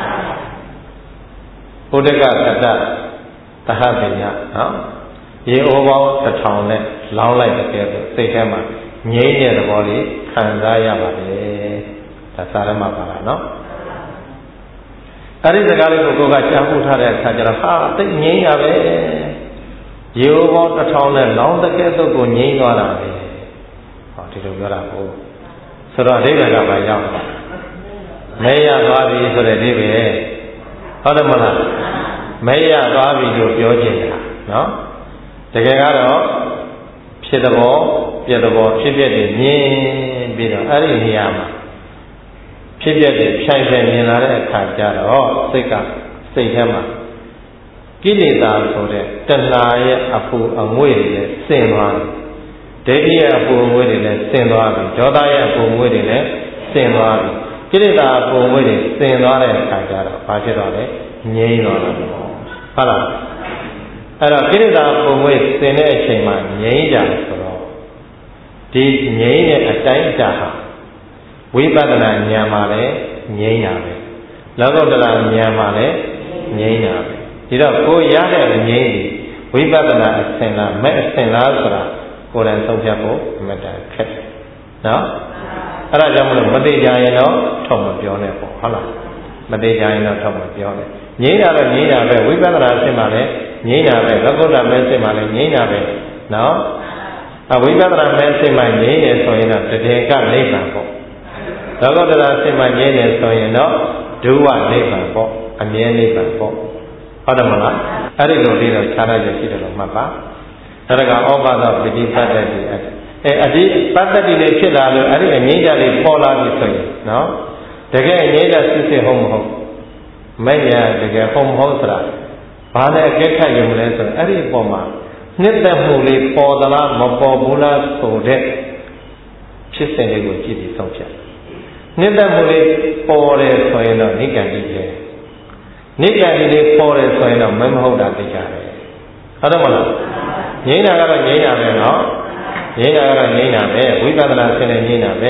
ဘုဒ္ဓကသတ္တသဟပညာနော်ရေအိုးပေါင်း1000နဲ့လောင်းလိုက်တဲ့ကဲတော့စိတ်ထဲမှာငြိမ်းတဲ့သဘောလေးခံစားရပါတယ်ဒါစာရမပါလားနော်အဲ့ဒီစကားလေးကိုကကြားဖို့ထားတဲ့အခါကျတော့ဟာသိငြိမ်းရပဲရေအိုးပေါင်း1000နဲ့လောင်းတဲ့ကဲတော့ကိုငြိမ်းသွားတာပဲဟောဒီလိုပြောတာကိုဆိုတော့အိဗေကဘာရောက်လဲမဲရသွားပြီဆိုတဲ့အိဗေဟုတ်တယ်မလားမဲရသွားပြီလို့ပြောချင်တာနော်တကယ်ကတော့ဖြစ်သဘောပြည့်သဘောဖြစ်ပြတဲ့မြင်ပြီးတော့အဲ့ဒီနေရာမှာဖြစ်ပြတဲ့ဖြိုင်ဖြိုင်မြင်လာတဲ့အခါကျတော့စိတ်ထဲမှာကိလေသာဆိုတဲ့တဏှာရဲ့အပူအငွေ့တွေဆင်သွားတယ်ဒိဋ္ဌိရဲ့အပူအငွေ့တွေလည်းဆင်သွားပြီဒေါသရဲ့အပူအငွေ့တွေလည်းဆင်သွားပြီကိလေသာအပူအငွေ့တွေဆင်သွားတဲ့အခါကျတော့ဘာဖြစ်တော့လဲငြိမ်းသွားတာပေါ့ဟုတ်လားအဲ့တော့ကိလေသာအပူအငွေ့ဆင်တဲ့အချိန်မှာငြိမ်းကြတယ်ဆိုတော့ဒီငြိမ်းတဲ့အတိုင်းအတာဟာဝိပဿနာဉာဏ်မှာလည်းငြိမ်းတာပဲလောကုတ္တရာဉာဏ်မှာလည်းငြိမ်းတာပဲဒီတော့ကိုရတဲ့ငြိမ်းဝိပဿနာအစဉ်လားမဲ့အစဉ်လားဆိုတာကိုယ်တိုင်ဆုံးဖြတ်ဖို့အမှန်တန်ခက်တယ်နော်အဲ့ဒါကြောင့်မလို့မသိကြရင်တော့ထုံမပြောနဲ့ပေါ့ဟုတ်လားမသိကြရင်တော့ထုံမပြောနဲ့ငြိမ်းတာတော့ငြိမ်းတာပဲဝိပဿနာအစဉ်မှာလည်းငြိမ်းတာပဲလောကုတ္တရာမဲ့အစဉ်မှာလည်းငြိမ်းတာပဲနော်အဝိပဿနာမဲ့အစဉ်မှာငြိမ်းတယ်ဆိုရင်တော့တကယ်ကနိဗ္ဗာန်ပေါ့လောကုတ္တရာအစဉ်မှာငြိမ်းတယ်ဆိုရင်တော့ဒုဝနိဗ္ဗာန်ပေါ့အမြဲနိဗ္ဗာန်ပေါ့ဟုတ်တယ်မလားအဲ့ဒီလိုလေးတော့ခြားလိုက်ရရှိတယ်လို့မှတ်ပါဒါကဩဘာသပฏิပတ်တ္တိအဒီပတ္တတိလေးဖြစ်လာလို့အဲ့ဒီအငြိမ့်ကြလေးပေါ်လာပြီဆိုရင်နော်တကယ်အငြိမ့်ကြစစ်စစ်ဟုတ်မဟုတ်မဲ့ရတကယ်ဟုတ်မဟုတ်ဆိုတာဘာနဲ့အကဲခတ်ရုံလဲဆိုရင်အဲ့ဒီအပေါ်မှာနှစ်သက်မှုလေးပေါ်သလားမပေါ်ဘူးလားဆိုတဲ့ဖြစ်စဉ်လေးကိုကြည့်ပြီးဆုံးဖြတ်နှစ်သက်မှုလေးပေါ်တယ်ဆိုရင်တော့နိကံတိပဲနိကံတိလေးပေါ်တယ်ဆိုရင်တော့မဟုတ်တာသိကြတယ်ဟုတ်တယ်မလားငြိမ်းတာကတော့ငြိမ်းတာပဲနော်ငြိမ်းတာကတော့ငြိမ်းတာပဲဝိပဿနာဆင်းရဲငြိမ်းတာပဲ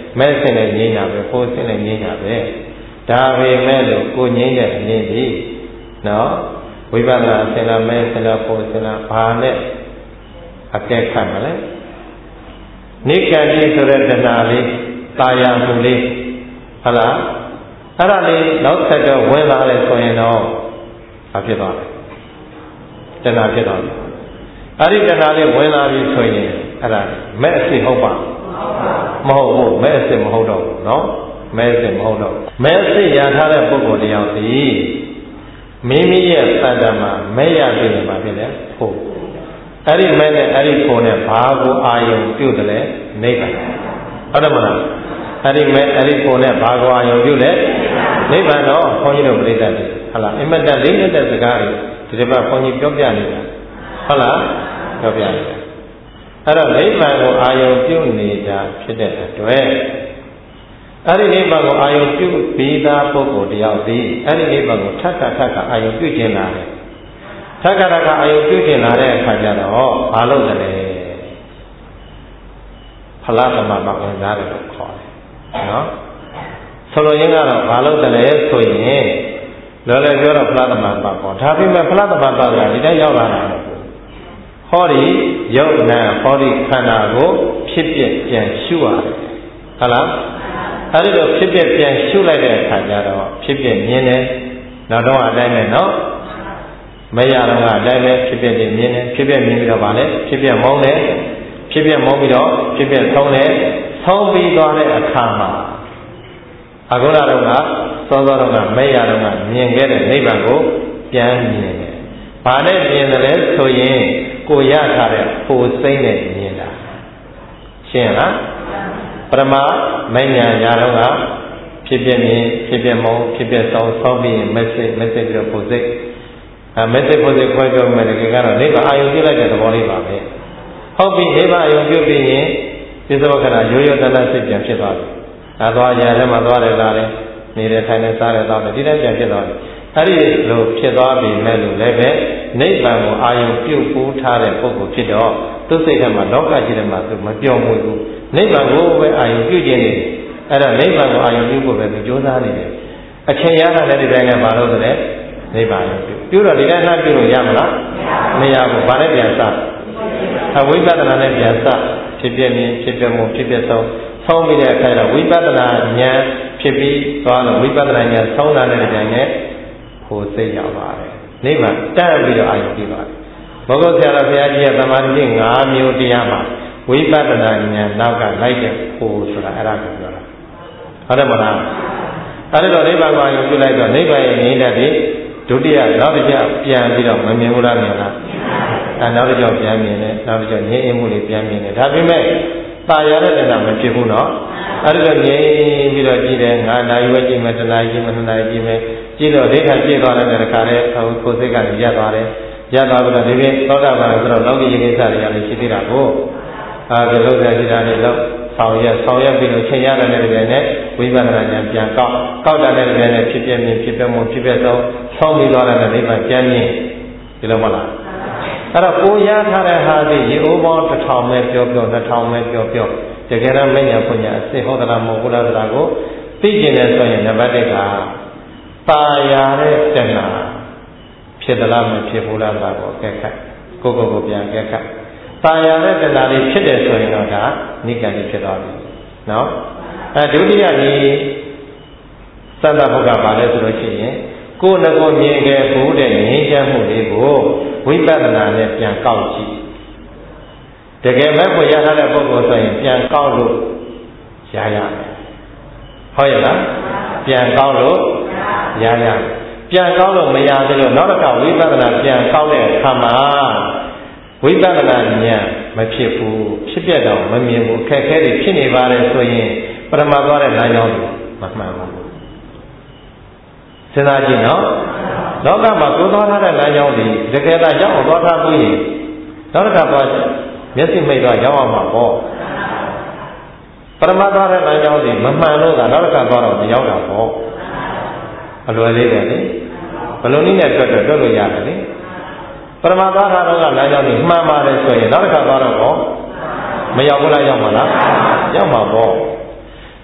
မဲ့စင်နဲ့ငြိမ်းတာပဲပိုးစင်နဲ့ငြိမ်းတာပဲဒါပေမဲ့လို့ကိုငြိမ်းတဲ့အမြင်ဒီနော်ဝိပဿနာဆင်လာမဲ့ဆင်လာပိုးဆင်လာဘာနဲ့အကဲခတ်မလဲနိကတိဆိုတဲ့တဏှာလေးတာယာမှုလေးဟုတ်လားအဲ့ဒါလေးနောက်ဆက်တော့ဝင်လာတယ်ဆိုရင်တော့ဘာဖြစ်သွားလဲတဏှာဖြစ်သွားပြီအဲ့ဒီတဏှာလေးဝင်လာပြီဆိုရင်အဲ့ဒါမဲ့အစစ်ဟုတ်ပါမဟုတ်ဘူးမဲ့အစစ်မဟုတ်တော့ဘူးနော်မဲ့အစစ်မဟုတ်တော့မဲ့အစစ်ရထားတဲ့ပုဂ္ဂိုလ်တရားစီမိမိရဲ့သတ္တမှာမဲ့ရပြီမှာဖြစ်တယ်ဖို့အဲ့ဒီမဲ့နဲ့အဲ့ဒီဖို့နဲ့ဘာကိုအာယုံပြုတ်တယ်လဲနိဗ္ဗာန်ဟုတ်တယ်မလားအဲ့ဒီမဲ့အဲ့ဒီဖို့နဲ့ဘာကိုအာယုံပြုတ်လဲနိဗ္ဗာန်တော့ဘုန်းကြီးတို့ပြိဿတယ်ဟုတ်လားအင်မတန်လေးနေတဲ့စကားတွေဒီတစ်ပတ်ဘုန်းကြီးပြောပြနေတာဟုတ်လားပြောပြနေတာအဲ့တော့နိဗ္ဗာန်ကိုအာယုံပြုတ်နေတာဖြစ်တဲ့အတွက်အဲ့ဒီနိဗ္ဗာန်ကိုအာယုံပြုတ်ပြီးသားပုဂ္ဂိုလ်တယောက်ဒီအဲ့ဒီနိဗ္ဗာန်ကိုထပ်ထပ်အာယုံပြုတ်ခြင်းလာတယ်ထပ်ထပ်အာယုံပြုတ်ခြင်းလာတဲ့အခါကျတော့ဘာလို့လဲဖလားသမဘဝင်စားတယ်လို့ခေါ်တယ်နော်ဆိုလိုရင်းကတော့ဘာလို့လဲဆိုရင်လောလောပြောတော့ဖလားသမဘပေါ့ဒါပေမဲ့ဖလားသမဘကဒီတိုင်းရောက်လာတာမဟုတ်ဘူးဟောဒီယုတ်နာဟောဒီခန္ဓာကိုဖြစ်ပြပြန်ရှုရတယ်ဟုတ်လားအဲဒီတော့ဖြစ်ပြပြန်ရှုလိုက်တဲ့အခါကျတော့ဖြစ်ပြမြင်တယ်နောက်တော့အတိုင်းပဲနော်မရတော့အတိုင်းပဲဖြစ်ပြမြင်တယ်ဖြစ်ပြမြင်ပြီးတော့ဗာလဲဖြစ်ပြမုန်းတယ်ဖြစ်ပြမုန်းပြီးတော့ဖြစ်ပြဆုံးတယ်ဆုံးပြီးသွားတဲ့အခါမှာအခုနတော့ကစောစောတော့ကမရတော့ကမြင်ခဲ့တဲ့နိဗ္ဗာန်ကိုပြန်မြင်တယ်ဘာနဲ့မြင်တယ်လဲဆိုရင်ကိုရထားတဲ့ပိုစိမ့်နဲ့မြင်တာရှင်းလားပရမမဉ္ဇဏ်ရာတော့ကဖြစ်ပြမြင်ဖြစ်ပြမုန်းဖြစ်ပြဆုံးပြီးရင်မက်ဆေ့ပြီးတော့ပိုစိတ်မက်ဆေ့ပိုစိတ်ခွဲပြောမယ်တကယ်ကတော့နိဗ္ဗာန်အာယုံပြုလိုက်တဲ့သဘောလေးပါပဲဟုတ်ပြီနိဗ္ဗာန်အာယုံပြုပြီးရင်ပြစ္ဆေဝကနာရိုးရိုးတန်းစိတ်ပြန်ဖြစ်သွားပြီဒါသွားရထဲမှာသွားတယ်လာတယ်နေတဲ့ထိုင်နေစားတယ်တောက်တယ်ဒီတိုင်းပြန်ဖြစ်သွားပြီအဲ့ဒီလိုဖြစ်သွားပြီမဲ့လို့လည်းပဲနိဗ္ဗာန်ကိုအာယုံပြုတ်ပိုးထားတဲ့ပုဂ္ဂိုလ်ဖြစ်တော့သူစိတ်ထဲမှာလောကကြီးထဲမှာသူမပြောင်းမွေ့ဘူးနိဗ္ဗာန်ကိုပဲအာယုံပြုတ်ခြင်းနေတယ်အဲ့တော့နိဗ္ဗာန်ကိုအာယုံပြုဖို့ပဲသူကြိုးစားနေတယ်အချိန်ရတာလည်းဒီတိုင်းနဲ့မလုပ်တဲ့နိဗ္ဗာန်ကိုပြုတော့ဒီတိုင်းနှပ်ပြုလို့ရမလားမရဘူးဘာနဲ့ပြန်စအဝိပဿနာနဲ့ပြန်စဖြစ်ပြမြင်ဖြစ်ပြမှုဖြစ်ပြဆုံးပြီးတဲ့အခါကျတော့ဝိပဿနာဉာဏ်ဖြစ်ပြီးသွားလို့ဝိပဿနာဉာဏ်ဆုံးတာနဲ့ဒီတိုင်းနဲ့ကိုယ်စိတ်ရောက်ပါတယ်နိဗ္ဗာန်တက်ပြီးတော့အာရုံပြုပါတယ်ဘောဂုတ်ဆရာတော်ဘုရားကြီးရဲ့သမာဓိ5မျိုးတရားမှာဝိပဿနာဉာဏ်နောက်ကလိုက်တဲ့ကိုယ်ဆိုတာအဲ့ဒါကိုပြောတာဟုတ်တယ်မလားအဲ့ဒါတော့နိဗ္ဗာန်ကိုအာရုံပြုလိုက်တော့နိဗ္ဗာန်ရဲ့ငြိမ်းတဲ့ဒုတိယနောက်တစ်ချက်ပြန်ပြီးတော့မမြင်ဘူးလားမြင်လားနောက်တစ်ချက်ပြန်မြင်တယ်နောက်တစ်ချက်ငြိမ်းအေးမှုတွေပြန်မြင်တယ်ဒါပေမဲ့တာယာတဲ့တဏှာမဖြစ်ဘူးနော်အဲ့ဒါငြိမ်းပြီးတော့ကြည့်တယ်ငါနိုင်ဝဲကြည့်မယ်တဏှာကြည့်မယ်နှစ်နာရီကြည့်မယ်ကြည့်တော့ဒိဋ္ဌိပြည့်သွားတဲ့အခါလဲကိုယ်စိတ်ကလည်းရပ်သွားတယ်ရပ်သွားပြီးတော့ဒီပြင်သောတာပန်ဆိုတော့လောကီရေးကိစ္စတွေကလည်းရှိသေးတာကိုဒီလိုကြည့်တာလည်းတော့ဆောင်ရွက်ပြီးတော့ချိန်ရတဲ့နေရာနဲ့ဝိပဿနာဉာဏ်ပြန်ကောက်တာတဲ့နေရာနဲ့ဖြစ်ပြမြင်ဖြစ်ပြမှုဖြစ်ပြဆုံးပြီးသွားတဲ့နိဗ္ဗာန်ပြန်မြင်ဒီလိုမဟုတ်လားအဲ့တော့ကိုရထားတဲ့ဟာဒီရေအိုးပေါင်း1000ပဲပြော2000ပဲပြောတကယ်တော့မဉ္ဇဉ်ပညာအစစ်ဟောဒနာမဟုတ်ဘူးလားဆိုတာကိုသိကျင်တယ်ဆိုရင်နံပါတ်1ကတာယာတဲ့တဏှာဖြစ်သလားမဖြစ်ဘူးလားဆိုတာကိုအကဲခတ်ကိုပြန်အကဲခတ်တာယာတဲ့တဏှာလေးဖြစ်တယ်ဆိုရင်တော့ဒါနိကံကြီးဖြစ်သွားပြီနော်ဒုတိယနည်းသတ္တဘုကပါလဲဆိုလို့ရှိရင်ကိုယ်ငကိုမြင်ခဲ့ဘူးတဲ့ငြိမ်းချမ်းမှုလေးကိုဝိပဿနာနဲ့ပြန်ကောက်ကြည့်တကယ်မဲ့ကိုရထားတဲ့ပုဂ္ဂိုလ်ဆိုရင်ပြန်ကောက်လို့ရမယ်ဟုတ်ရဲ့လားပြန်ကောက်လို့ရပြန်ကောက်လို့မရသေးလို့နောက်တစ်ခါဝိပဿနာပြန်ကောက်တဲ့အခါမှာဝိပဿနာဉာဏ်မဖြစ်ဘူးဖြစ်ပြတော့မမြင်ဘူးအခက်အခဲတွေဖြစ်နေပါတယ်ဆိုရင်ပရမတ်သွားတဲ့လမ်းကြောင်းကိုမမှန်ဘူးစဉ်းစားကြည့်နော်လောကမှာကိုယ်သွားထားတဲ့လမ်းကြောင်းတွေတကယ်တော့ရောက်အောင်သွားထားပြီးရင်နောက်တစ်ခါသွားမျက်စိမိတ်တော့ရောက်အောင်မှာပေါ့ပရမတ်သွားတဲ့လမ်းကြောင်းတွေမမှန်လို့ကနောက်တစ်ခါသွားတော့မရောက်တာပေါ့အလွယ်လေးပဲလေဘယ်လိုနည်းနဲ့တွက်လို့ရတယ်လေပရမတ်သွားတာတော့ကလမ်းကြောင်းတွေမှန်ပါတယ်ဆိုရင်နောက်တစ်ခါသွားတော့မရောက်ဘူးလားရောက်မှာလားရောက်မှာပေါ့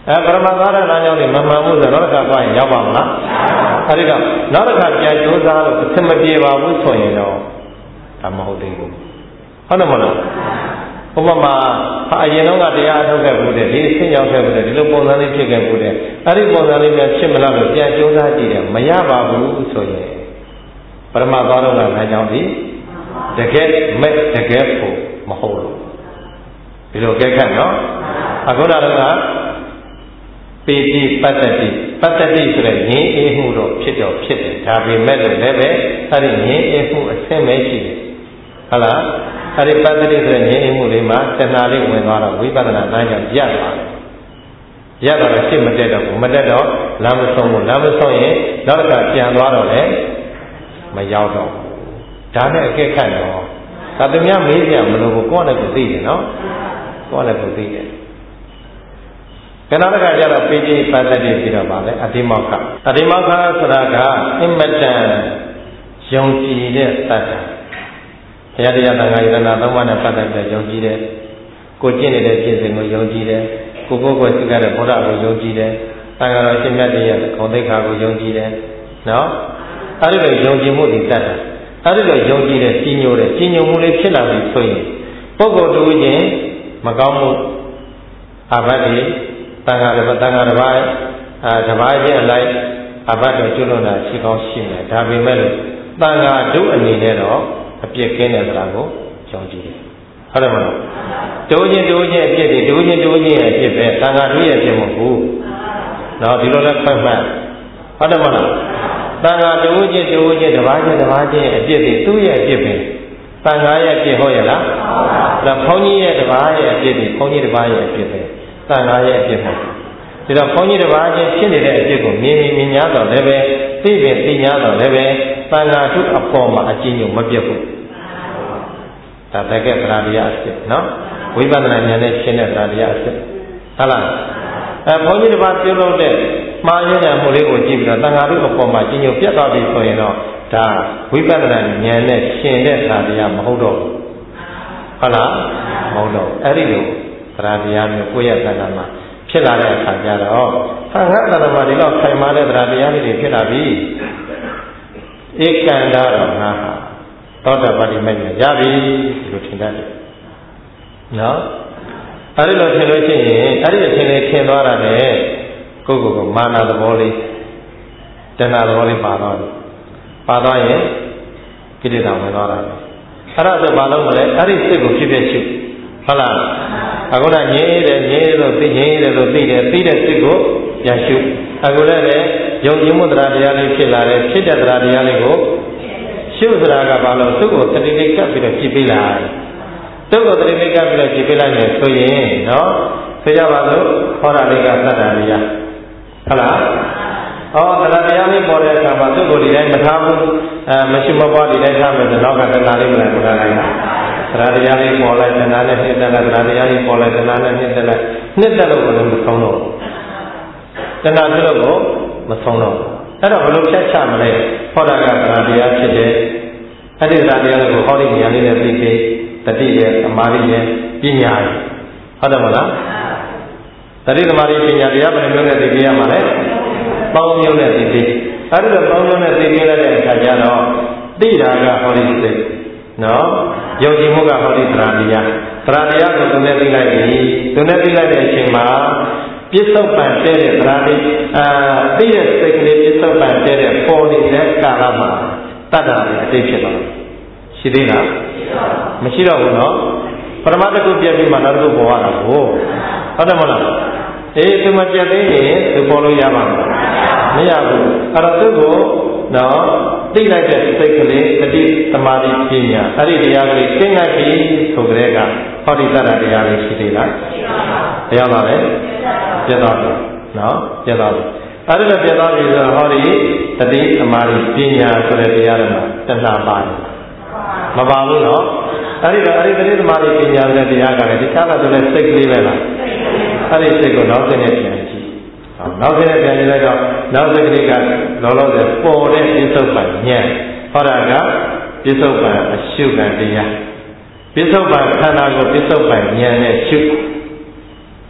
ပရမသွားရလမ်းကြောင်းတွေမမှန်ဘူးဆိုတော့နောက်တစ်ခါသွားရင်ရောက်ပါမလားအဲဒီတော့နောက်တစ်ခါပြန်ကြိုးစားလို့အဆင်မပြေပါဘူးဆိုရင်တော့ဒါမဟုတ်သေးဘူးဟုတ်တယ်မလားဥပမာအရင်တော့ကတရားအထုတ်ခဲ့ဘူးတဲ့ဒီအဆင့်ရောက်ခဲ့ဘူးတဲ့ဒီလိုပုံစံလေးဖြစ်ခဲ့ဘူးတဲ့အဲ့ဒီပုံစံလေးများဖြစ်မလားလို့ပြန်ကြိုးစားကြည့်တယ်မရပါဘူးဆိုရင်ပရမသွားတော့လမ်းကြောင်းဒီတကယ်မဲ့တကယ်ဖို့မဟုတ်လို့ဒီလိုကြက်ခတ်နော်အခုတော့ပေတိပတ္တတိဆိုတဲ့ငြင်းအေးမှုတော့ဖြစ်တော့ဖြစ်တယ်ဒါပေမဲ့လည်းပဲအဲ့ဒီငြင်းအေးမှုအဆင့်ပဲရှိတယ်ဟုတ်လားအဲ့ဒီပတ္တတိဆိုတဲ့ငြင်းအေးမှုလေးမှာတဏှာလေးဝင်သွားတော့ဝိပဿနာလမ်းကြောင်းရပ်သွားတယ်ရပ်တော့ရှင်းမတက်တော့ဘူးမတက်တော့လမ်းမဆုံးဘူးလမ်းမဆုံးရင်နောက်တစ်ခါပြန်သွားတော့လည်းမရောက်တော့ဒါနဲ့အကဲခတ်တော့ဒါသူများမေးကြမလို့ကိုယ့်နဲ့ကိုသိတယ်နော်ကိုယ့်နဲ့ကိုသိတယ်ကနောက်တစ်ခါကျတော့ပေတိပတ္တတိပြီးတော့ပါလေအတိမောက္ခဆိုတာကအင်မတန်ယုံကြည်တဲ့တတ်တာဘုရားတရားသံဃာယတနာသုံးပါးနဲ့ပတ်သက်တဲ့ယုံကြည်တဲ့ကိုကျင့်နေတဲ့ဖြစ်စဉ်ကိုယုံကြည်တယ်ကိုကိုယ်စိတ်ကတဲ့ဘုရားကိုယုံကြည်တယ်သံဃာတော်ရှင်မြတ်ရဲ့ဂုဏ်သိက္ခာကိုယုံကြည်တယ်နော်အဲဒီလိုယုံကြည်မှုတွေတတ်တာအဲဒီလိုယုံကြည်တဲ့ကြီးညိုမှုလေးဖြစ်လာပြီဆိုရင်ပုဂ္ဂိုလ်တူချင်းမကောင်းမှုအဘတ်တွေတန်ခါတစ်ပါးချင်းအလိုက်အဘတ်တော်ကျွလွန်တာရှိကောင်းရှိမယ်ဒါပေမဲ့လို့တန်ခါတို့အနေနဲ့တော့အပြစ်ကင်းတဲ့တရားကိုယုံကြည်တယ်ဟုတ်တယ်မလားတိုးချင်းအပြစ်တွေတိုးချင်းရဲ့အပြစ်ပဲတန်ခါတို့ရဲ့အပြစ်မဟုတ်ဘူးနော်ဒီလိုလဲဖတ်မှတ်ဟုတ်တယ်မလားတန်ခါတိုးချင်းတစ်ပါးချင်းရဲ့အပြစ်တွေသူ့ရဲ့အပြစ်ပဲတန်ခါရဲ့အပြစ်ဟုတ်ရဲ့လားဒါဘုန်းကြီးရဲ့တစ်ပါးရဲ့အပြစ်တွေဘုန်းကြီးတစ်ပါးရဲ့အပြစ်ပဲတန်ခါရဲ့အပြစ်ပေါ့ဒီတော့ဘုန်းကြီးတစ်ပါးချင်းဖြစ်နေတဲ့အပြစ်ကိုမြင်များတော့လည်းပဲသိညာတော့လည်းပဲတန်ခါထုအပေါ်မှာအကျဉ်းချုပ်မပြတ်ဘူးဒါတကယ်သရတရားအဖြစ်နော်ဝိပဿနာဉာဏ်နဲ့ရှင်းတဲ့သရတရားအဖြစ်ဟုတ်လားဘုန်းကြီးတစ်ပါးပြုလုပ်တဲ့မှားရတဲ့မှုလေးကိုကြည့်ပြီးတော့တန်ခါထုအပေါ်မှာအကျဉ်းချုပ်ပြတ်သွားပြီဆိုရင်တော့ဒါဝိပဿနာဉာဏ်နဲ့ရှင်းတဲ့သရတရားမဟုတ်တော့ဘူးဟုတ်လားမဟုတ်တော့အဲ့ဒီလိုသရတရားမျိုးကိုယ့်ရဲ့သဏ္ဍာန်မှာဖြစ်လာတဲ့အခါကျတော့သံဃာတော်မှာဒီတော့ခိုင်မာတဲ့သရတရားတွေဖြစ်လာပြီဧကန္တတော်ငါဟာသောတာပတိမဉ္ဇဉ်ရပြီဒီလိုထင်တတ်တယ်နော်အဲဒီလိုထင်လို့ရှိရင်အဲဒီအထင်လေးထင်သွားတာနဲ့ကိုယ်မာနသဘောလေးတဏှာသဘောလေးပါသွားရင်ကိလေသာဝင်သွားတာအဲ့ဒါဆိုဘာလို့မလဲအဲ့ဒီစိတ်ကိုဖြစ်ဖြစ်ရှုဟုတ်လားအခုကငြင်းတယ်လို့သိတဲ့စိတ်ကိုပြန်ရှုအခုလည်းယုံကြည်မှုတရားလေးဖြစ်လာတယ်ဖြစ်တဲ့တရားလေးကိုရှုဆိုတာကဘာလို့သူ့ကိုတတိတိကပ်ပြီးတော့ကြည့်ပေးလိုက်သူ့ကိုတတိတိကပ်ပြီးတော့ကြည့်ပေးလိုက်မယ်ဆိုရင်နော်ဆိုကြပါစို့ဟောတာလေးကသတ္တတရားဟုတ်လားသတ္တတရားလေးပေါ်တဲ့အခါမှာသူ့ကိုဒီတိုင်းမထားဘူးမရှိမပွားဒီတိုင်းထားမယ်ဆိုတော့ကတဏှာလေးမလိုက်ဘူးလားတရားလေးပေါ်လိုက်တဏှာနဲ့နှစ်သက်လိုက်တရားလေးပေါ်လိုက်တဏှာနဲ့နှစ်သက်လိုက်နှစ်သက်လို့လည်းမဆုံးတော့တဏှာဖြစ်လို့ကိုမဆုံးတော့အဲ့တော့ဘယ်လိုဖြတ်ချမလဲဟောတာကတရားဖြစ်တယ်အဲ့ဒီတရားကိုဟောဒီဉာဏ်လေးနဲ့သိသိတတိရဲ့သမာဓိရဲ့ပညာရဲ့ဟုတ်တယ်မလားတတိသမာဓိပညာတရားဘယ်လိုမျိုးနဲ့သိရမှာလဲပေါင်းမျိုးနဲ့သိသိအဲ့ဒီလိုပေါင်းမျိုးနဲ့သိသိလိုက်တဲ့အခါကျတော့သိတာကဟောဒီစိတ်နော်ယုံကြည်မှုကဟောဒီတရားကိုသူနဲ့သိလိုက်ပြီသူနဲ့သိလိုက်တဲ့အချိန်မှာပြစ္ဆုတ်ပံတဲ့တရားလေးသိတဲ့စိတ်ကလေးပြစ္ဆုတ်ပံတဲ့ပေါ်နေတဲ့ကာလမှာတတ္တရာအတိတ်ဖြစ်သွားတယ်ရှိသေးလားမရှိတော့ဘူးနော်ပရမတ္တကုပြည့်ပြီးမှနောက်တစ်ခုပေါ်ရတာကိုဟုတ်တယ်မလားသူမပြတ်သေးရင်သူပေါ်လို့ရပါမရဘူးအဲ့တော့သူ့ကိုနော်သိလိုက်တဲ့စိတ်ကလေးတတိသမာဓိပညာအဲ့ဒီတရားကလေးသိငတ်ပြီးဆိုကြတဲ့ကဟောဒီတတ္တတရားလေးရှိသေးလားတရားပါပဲပြတ်သွားပြီနော်ပြတ်သွားပြီအဲ့ဒီလိုပြတ်သွားပြီဆိုတော့ဟောဒီတတိသမာဓိပညာဆိုတဲ့တရားတွေမှာတဏှာပါတယ်မပါဘူးနော်အဲ့ဒီတော့အဲ့ဒီတတိသမာဓိပညာဆိုတဲ့တရားကလည်းဒီခြားတာဆိုတဲ့စိတ်ကလေးပဲလားအဲ့ဒီစိတ်ကိုနောက်စိတ်နဲ့ပြန်ကြည့်နောက်စိတ်နဲ့ပြန်ကြည့်လိုက်တော့နောက်စိတ်ကလေးကလောလောဆယ်ပေါ်တဲ့ပြစ္ဆုတ်ပံဉာဏ်ဟောတာကပြစ္ဆုတ်ပံအရှုခံတရားပြစ္ဆုတ်ပံခန္ဓာကိုပြစ္ဆုတ်ပံဉာဏ်နဲ့ရှု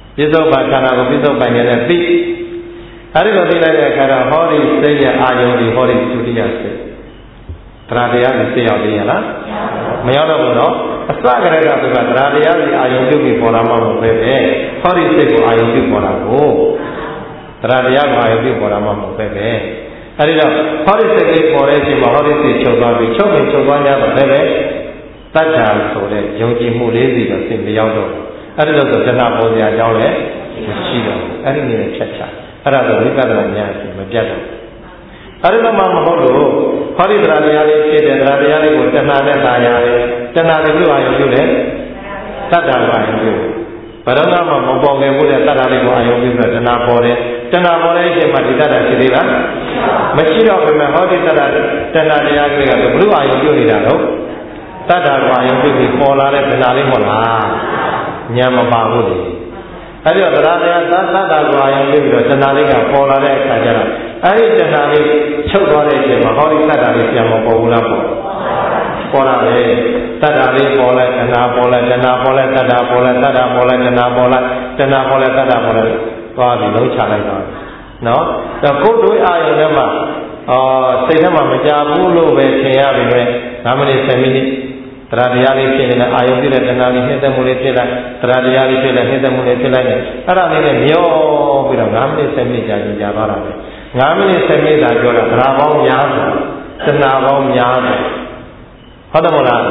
ပြစ္ဆုတ်ပန်ခန္ဓာကိုပြစ္ဆုတ်ပန်နေတဲ့သိအဲဒီလိုသိလိုက်တဲ့အခါတော့ဟောဒီစိတ်ရဲ့အာယုံဒီဟောဒီဒုတိယစိတ်တရားတရားကိုသိရောက်သေးရလားမရောက်တော့ဘူးနော်အစကတည်းကသူကတရားတရားကိုအာယုံပြုပြီးပေါ်လာမှမဟုတ်ပဲဟောဒီစိတ်ကိုအာယုံပြုပေါ်လာကိုတရားတရားကိုအာယုံပြုပေါ်လာမှမဟုတ်ပဲအဲဒီတော့ဟောဒီစိတ်လေးပေါ်တဲ့အချိန်မှာဟောဒီစိတ်ချုပ်သွားပြီးချုပ်သွားကြတော့လည်းတတ်တာဆိုတဲ့ယုံကြည်မှုလေးစီတော့သိမရောက်တော့အဲဒီလိုဆိုတဏှာပေါ်စရာအကြောင်းလည်းမရှိတော့ဘူးအဲဒီနည်းနဲ့ဖြတ်ချအဲ့ဒါဆိုဝိပဿနာဉာဏ်ရှိမပြတ်တော့အဲဒီလိုမှမဟုတ်လို့ဟောဒီတရားတရားလေးဖြစ်တဲ့တရားတရားလေးကိုတဏှာနဲ့သာရတယ်တဏှာလေးကိုအာရုံပြုတယ်တတ္တဝါယုံပြုဘယ်တော့မှမပေါ်ခဲ့ဘူးတဲ့တတ္တလေးကိုအာရုံပြုပြီးတဏှာပေါ်တယ်တဏှာပေါ်တဲ့အချိန်မှာဒီတတ္တရှိသေးလားမရှိတော့ဘူးဟောဒီတဏှာတရားလေးကဘယ်လိုအာရုံပြုနေတာတော့တတ္တဝါယုံပြုပြီးပေါ်လာတဲ့တဏှာလေးမဟုတ်လားဉာဏ်မပါဘူးလေအဲဒီတော့တရားတရားသတ္တကိုအာရုံပြုပြီးတော့တဏှာလေးကပေါ်လာတဲ့အခါကျတော့အဲဒီတဏှာလေးချုပ်သွားတဲ့အချိန်မှာဟောဒီတတ္တလေးပြန်မပေါ်ဘူးလားပေါ်လာတယ်တတ္တလေးပေါ်လိုက်တဏှာပေါ်လိုက်တဏှာပေါ်လိုက်တတ္တပေါ်လိုက်တတ္တပေါ်လိုက်တဏှာပေါ်လိုက်တဏှာပေါ်လိုက်တတ္တပေါ်လိုက်သွားပြီးလုံးချလိုက်တော့နော်ဒါကိုယ်တွေအာရုံထဲမှာစိတ်ထဲမှာမကြဘူးလို့ပဲထင်ရပြီပဲ9မိနစ်10မိနစ်တရားတရားလေးဖြစ်နေတဲ့အာယုံပြည့်တဲ့တဏှာလေးနှိမ့်သက်မှုလေးဖြစ်လိုက်တရားတရားလေးဖြစ်တဲ့နှိမ့်သက်မှုလေးဖြစ်လိုက်တယ်အဲ့ဒါလေးနဲ့မျောပြီးတော့9မိနစ်10မိနစ်ကြာရင်ကြာသွားတာပဲ9မိနစ်10မိနစ်သာပြောတာတရားပေါင်းများစွာတဏှာပေါင်းများစွာဟုတ်တယ်မဟုတ်လား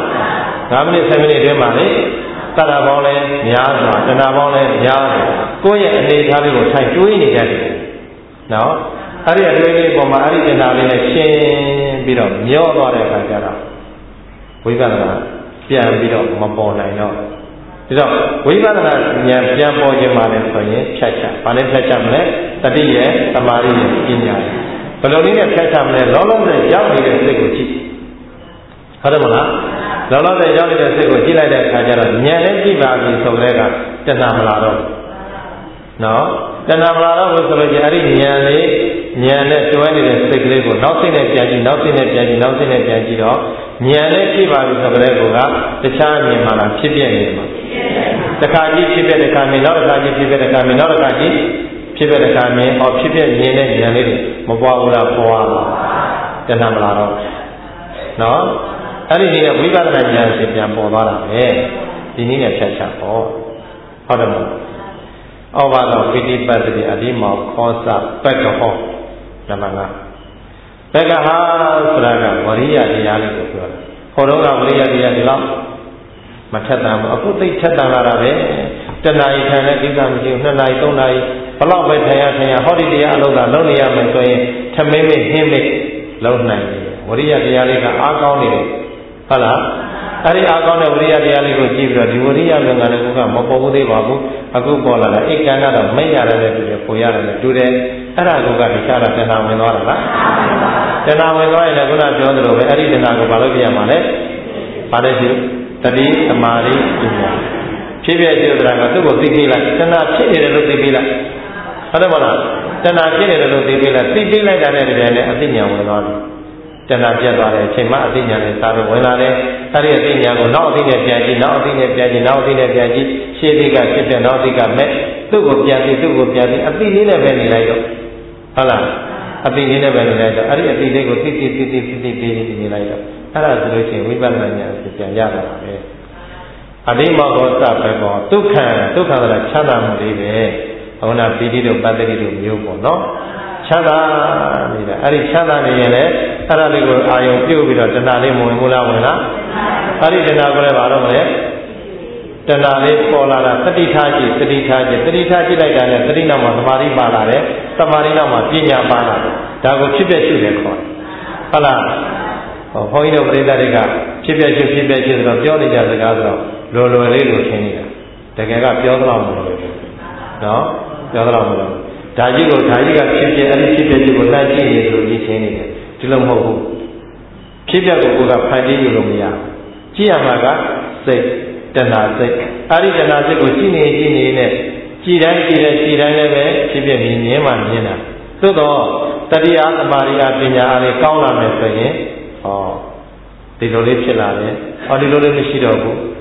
9မိနစ်10မိနစ်တည်းမှာလေတရားပေါင်းလည်းများစွာတဏှာပေါင်းလည်းများစွာကိုယ့်ရဲ့အနေအထားလေးကိုထိုင်တွေးနေကြတယ်နော်အဲ့ဒီအတွေးလေးပေါ်မှာအဲ့ဒီတဏှာလေးနဲ့ရှင်းပြီးတော့မျောသွားတဲ့အခါကျတော့ဝိပဿနာပြန်ပြီးတော့မပေါ်နိုင်တော့ဒီတော့ဝိပဿနာဉာဏ်ပြန်ပေါ်ခြင်းမှလည်းဆိုရင်ဖြတ်ချ။ဘာနဲ့ဖြတ်ချမလဲ။တတိယသမာဓိရဲ့ပညာ။ဘယ်လိုနည်းနဲ့ဖြတ်ချမလဲ။လောလောဆယ်ရောက်နေတဲ့စိတ်ကိုကြည့်။ဟုတ်တယ်မလား။လောလောဆယ်ရောက်နေတဲ့စိတ်ကိုကြည့်လိုက်တဲ့အခါကျတော့ဉာဏ်နဲ့ကြည့်ပါပြီဆိုတဲ့ကတဏှာမလာတော့ဘူး။နော်။တဏှာမလာတော့ဘူးဆိုလို့အဲ့ဒီဉာဏ်လေးဉာဏ်နဲ့တွဲနေတဲ့စိတ်ကလေးကိုနောက်စိတ်နဲ့ပြန်ကြည့်နောက်စိတ်နဲ့ပြန်ကြည့်နောက်စိတ်နဲ့ပြန်ကြည့်တော့ဉာဏ်နဲ့ကြည့်ပါပြီဆိုတဲ့ကောတခြားမြင်မှလားဖြစ်ပြနေမှာတစ်ခါကြည့်ဖြစ်ပြတစ်ခါမြင်နောက်တစ်ခါကြည့်ဖြစ်ပြတစ်ခါမြင်နောက်တစ်ခါကြည့်ဖြစ်ပြတစ်ခါမြင်ဖြစ်ပြမြင်တဲ့ဉာဏ်လေးတွေမပွားဘူးလားပွားပါတဏှာမလာတော့နော်အဲ့ဒီနည်းနဲ့ဝိပဿနာဉာဏ်ရှင်ပြန်ပေါ်သွားတာပဲဒီနည်းနဲ့ဖြတ်ချပေါ့ဟုတ်တယ်မဟုတ်ဩဘာသောပိဋိပတ်တိအဒီမောခောစပက္ခဟောနမငါပက္ခဟာဆိုတာကဝရိယတရားလေးကိုပြောတာဟောတော့ကဝရိယတရားဒီလောက်မထက်တန်ဘူးအခုသိထက်တန်လာတာပဲတဏှာကြီးခံတဲ့ကိစ္စမရှိဘူး2နာရီ3နာရီဘလောက်ပဲထိုင်ရဟောဒီတရားအလုံးကလုံးနေရမယ်ဆိုရင်ထမင်းမင်းဟင်းမင်းလုံးနိုင်တယ်ဝရိယတရားလေးကအားကောင်းနေတယ်ဟုတ်လားအဲ့ဒီအားကောင်းတဲ့ဝိရိယတရားလေးကိုကြည့်ပြီးတော့ဒီဝိရိယလုံငန်းလေးကမပေါ်ဘူးသေးပါဘူးအခုပေါ်လာတာဧကန္တတော့မိတ်ရတယ်တူတယ်ပေါ်ရတယ်တူတယ်အဲ့ဒါကတခြားတာတဏှာဝင်သွားတာလားတဏှာဝင်သွားရင်လည်းခုနပြောသလိုပဲအဲ့ဒီတဏှာကိုဘာလို့ပြရမှာလဲဘာလဲရှိတတိသမာဓိပညာဖြစ်ဖြစ်ရှိတဲ့ကသူ့ကိုသိသိလိုက်တဏှာဖြစ်နေတယ်လို့သိသိလိုက်ဟုတ်တယ်မလားတဏှာဖြစ်နေတယ်လို့သိသိလိုက်သိသိလိုက်တာနဲ့တည်းနဲ့အသိဉာဏ်ဝင်သွားတယ်တဏှာပြတ်သွားတဲ့အချိန်မှာအသိဉာဏ်နဲ့သာလို့ဝင်လာတယ်။အဲဒီအသိဉာဏ်ကိုနောက်အသိနဲ့ပြန်ကြည့်နောက်အသိနဲ့ပြန်ကြည့်နောက်အသိနဲ့ပြန်ကြည့်ရှေ့သိကဖြစ်တဲ့နောက်သိကမဲ့သူ့ကိုပြန်ကြည့်သူ့ကိုပြန်ကြည့်အသိလေးနဲ့ပဲနေလိုက်တော့ဟုတ်လားအသိလေးနဲ့ပဲနေလိုက်တော့အဲဒီအသိလေးကိုသိပြီးနေလိုက်တော့အဲ့ဒါဆိုလို့ရှိရင်ဝိပဿနာဉာဏ်ကိုပြန်ရတာပါပဲ။အဘိမောဟောစပဲပေါ့ဒုက္ခကချမ်းသာမှုလေးပဲ။ဟောနာပီတိတို့ပတ္တိတို့မျိုးပေါ့နော်။ချမ်းသာနေတာအဲ့ဒီချမ်းသာနေရင်လည်းအဲ့ဒါလေးကိုအာယုံပြုတ်ပြီးတော့တဏှာလေးမဝင်ဘူးလားဝင်လားအဲ့ဒီတဏှာကိုလည်းဘာလို့မလဲတဏှာလေးပေါ်လာတာသတိထားကြည့်လိုက်တာနဲ့သတိနောက်မှာသမာဓိပါလာတယ်သမာဓိနောက်မှာပညာပါလာတယ်ဒါကိုဖြစ်ပြရှုတယ်ခေါ်တယ်ဟုတ်လားဘုန်းကြီးတို့ပရိသတ်တွေကဖြစ်ပြရှုဆိုတော့ပြောနေကြစကားဆိုတော့လွယ်လေးလို့ထင်နေတာတကယ်ကပြောသလောက်မလို့နော်ပြောသလောက်မလို့ဒါကြီးကဖြစ်ပြအဲ့ဒီဖြစ်ပြကိုနှိုင်းကြည့်ရလို့ကြည့်ချင်းနေတယ်ဒီလိုမဟုတ်ဘူးဖြစ်ပြကိုကဖန်တီးယူလို့မရကြည့်ရမှာကစိတ်တဏှာစိတ်အဲ့ဒီတဏှာစိတ်ကိုကြည့်နေနဲ့ကြည်တိုင်းလည်းပဲဖြစ်ပြမြင်မှမြင်တာသို့တော့တတိယသမာဓိအပညာအားလေးကောင်းလာမယ်ဆိုရင်ဒီလိုလေးဖြစ်လာတယ်ဒီလိုလေးမရှိတော့ဘူး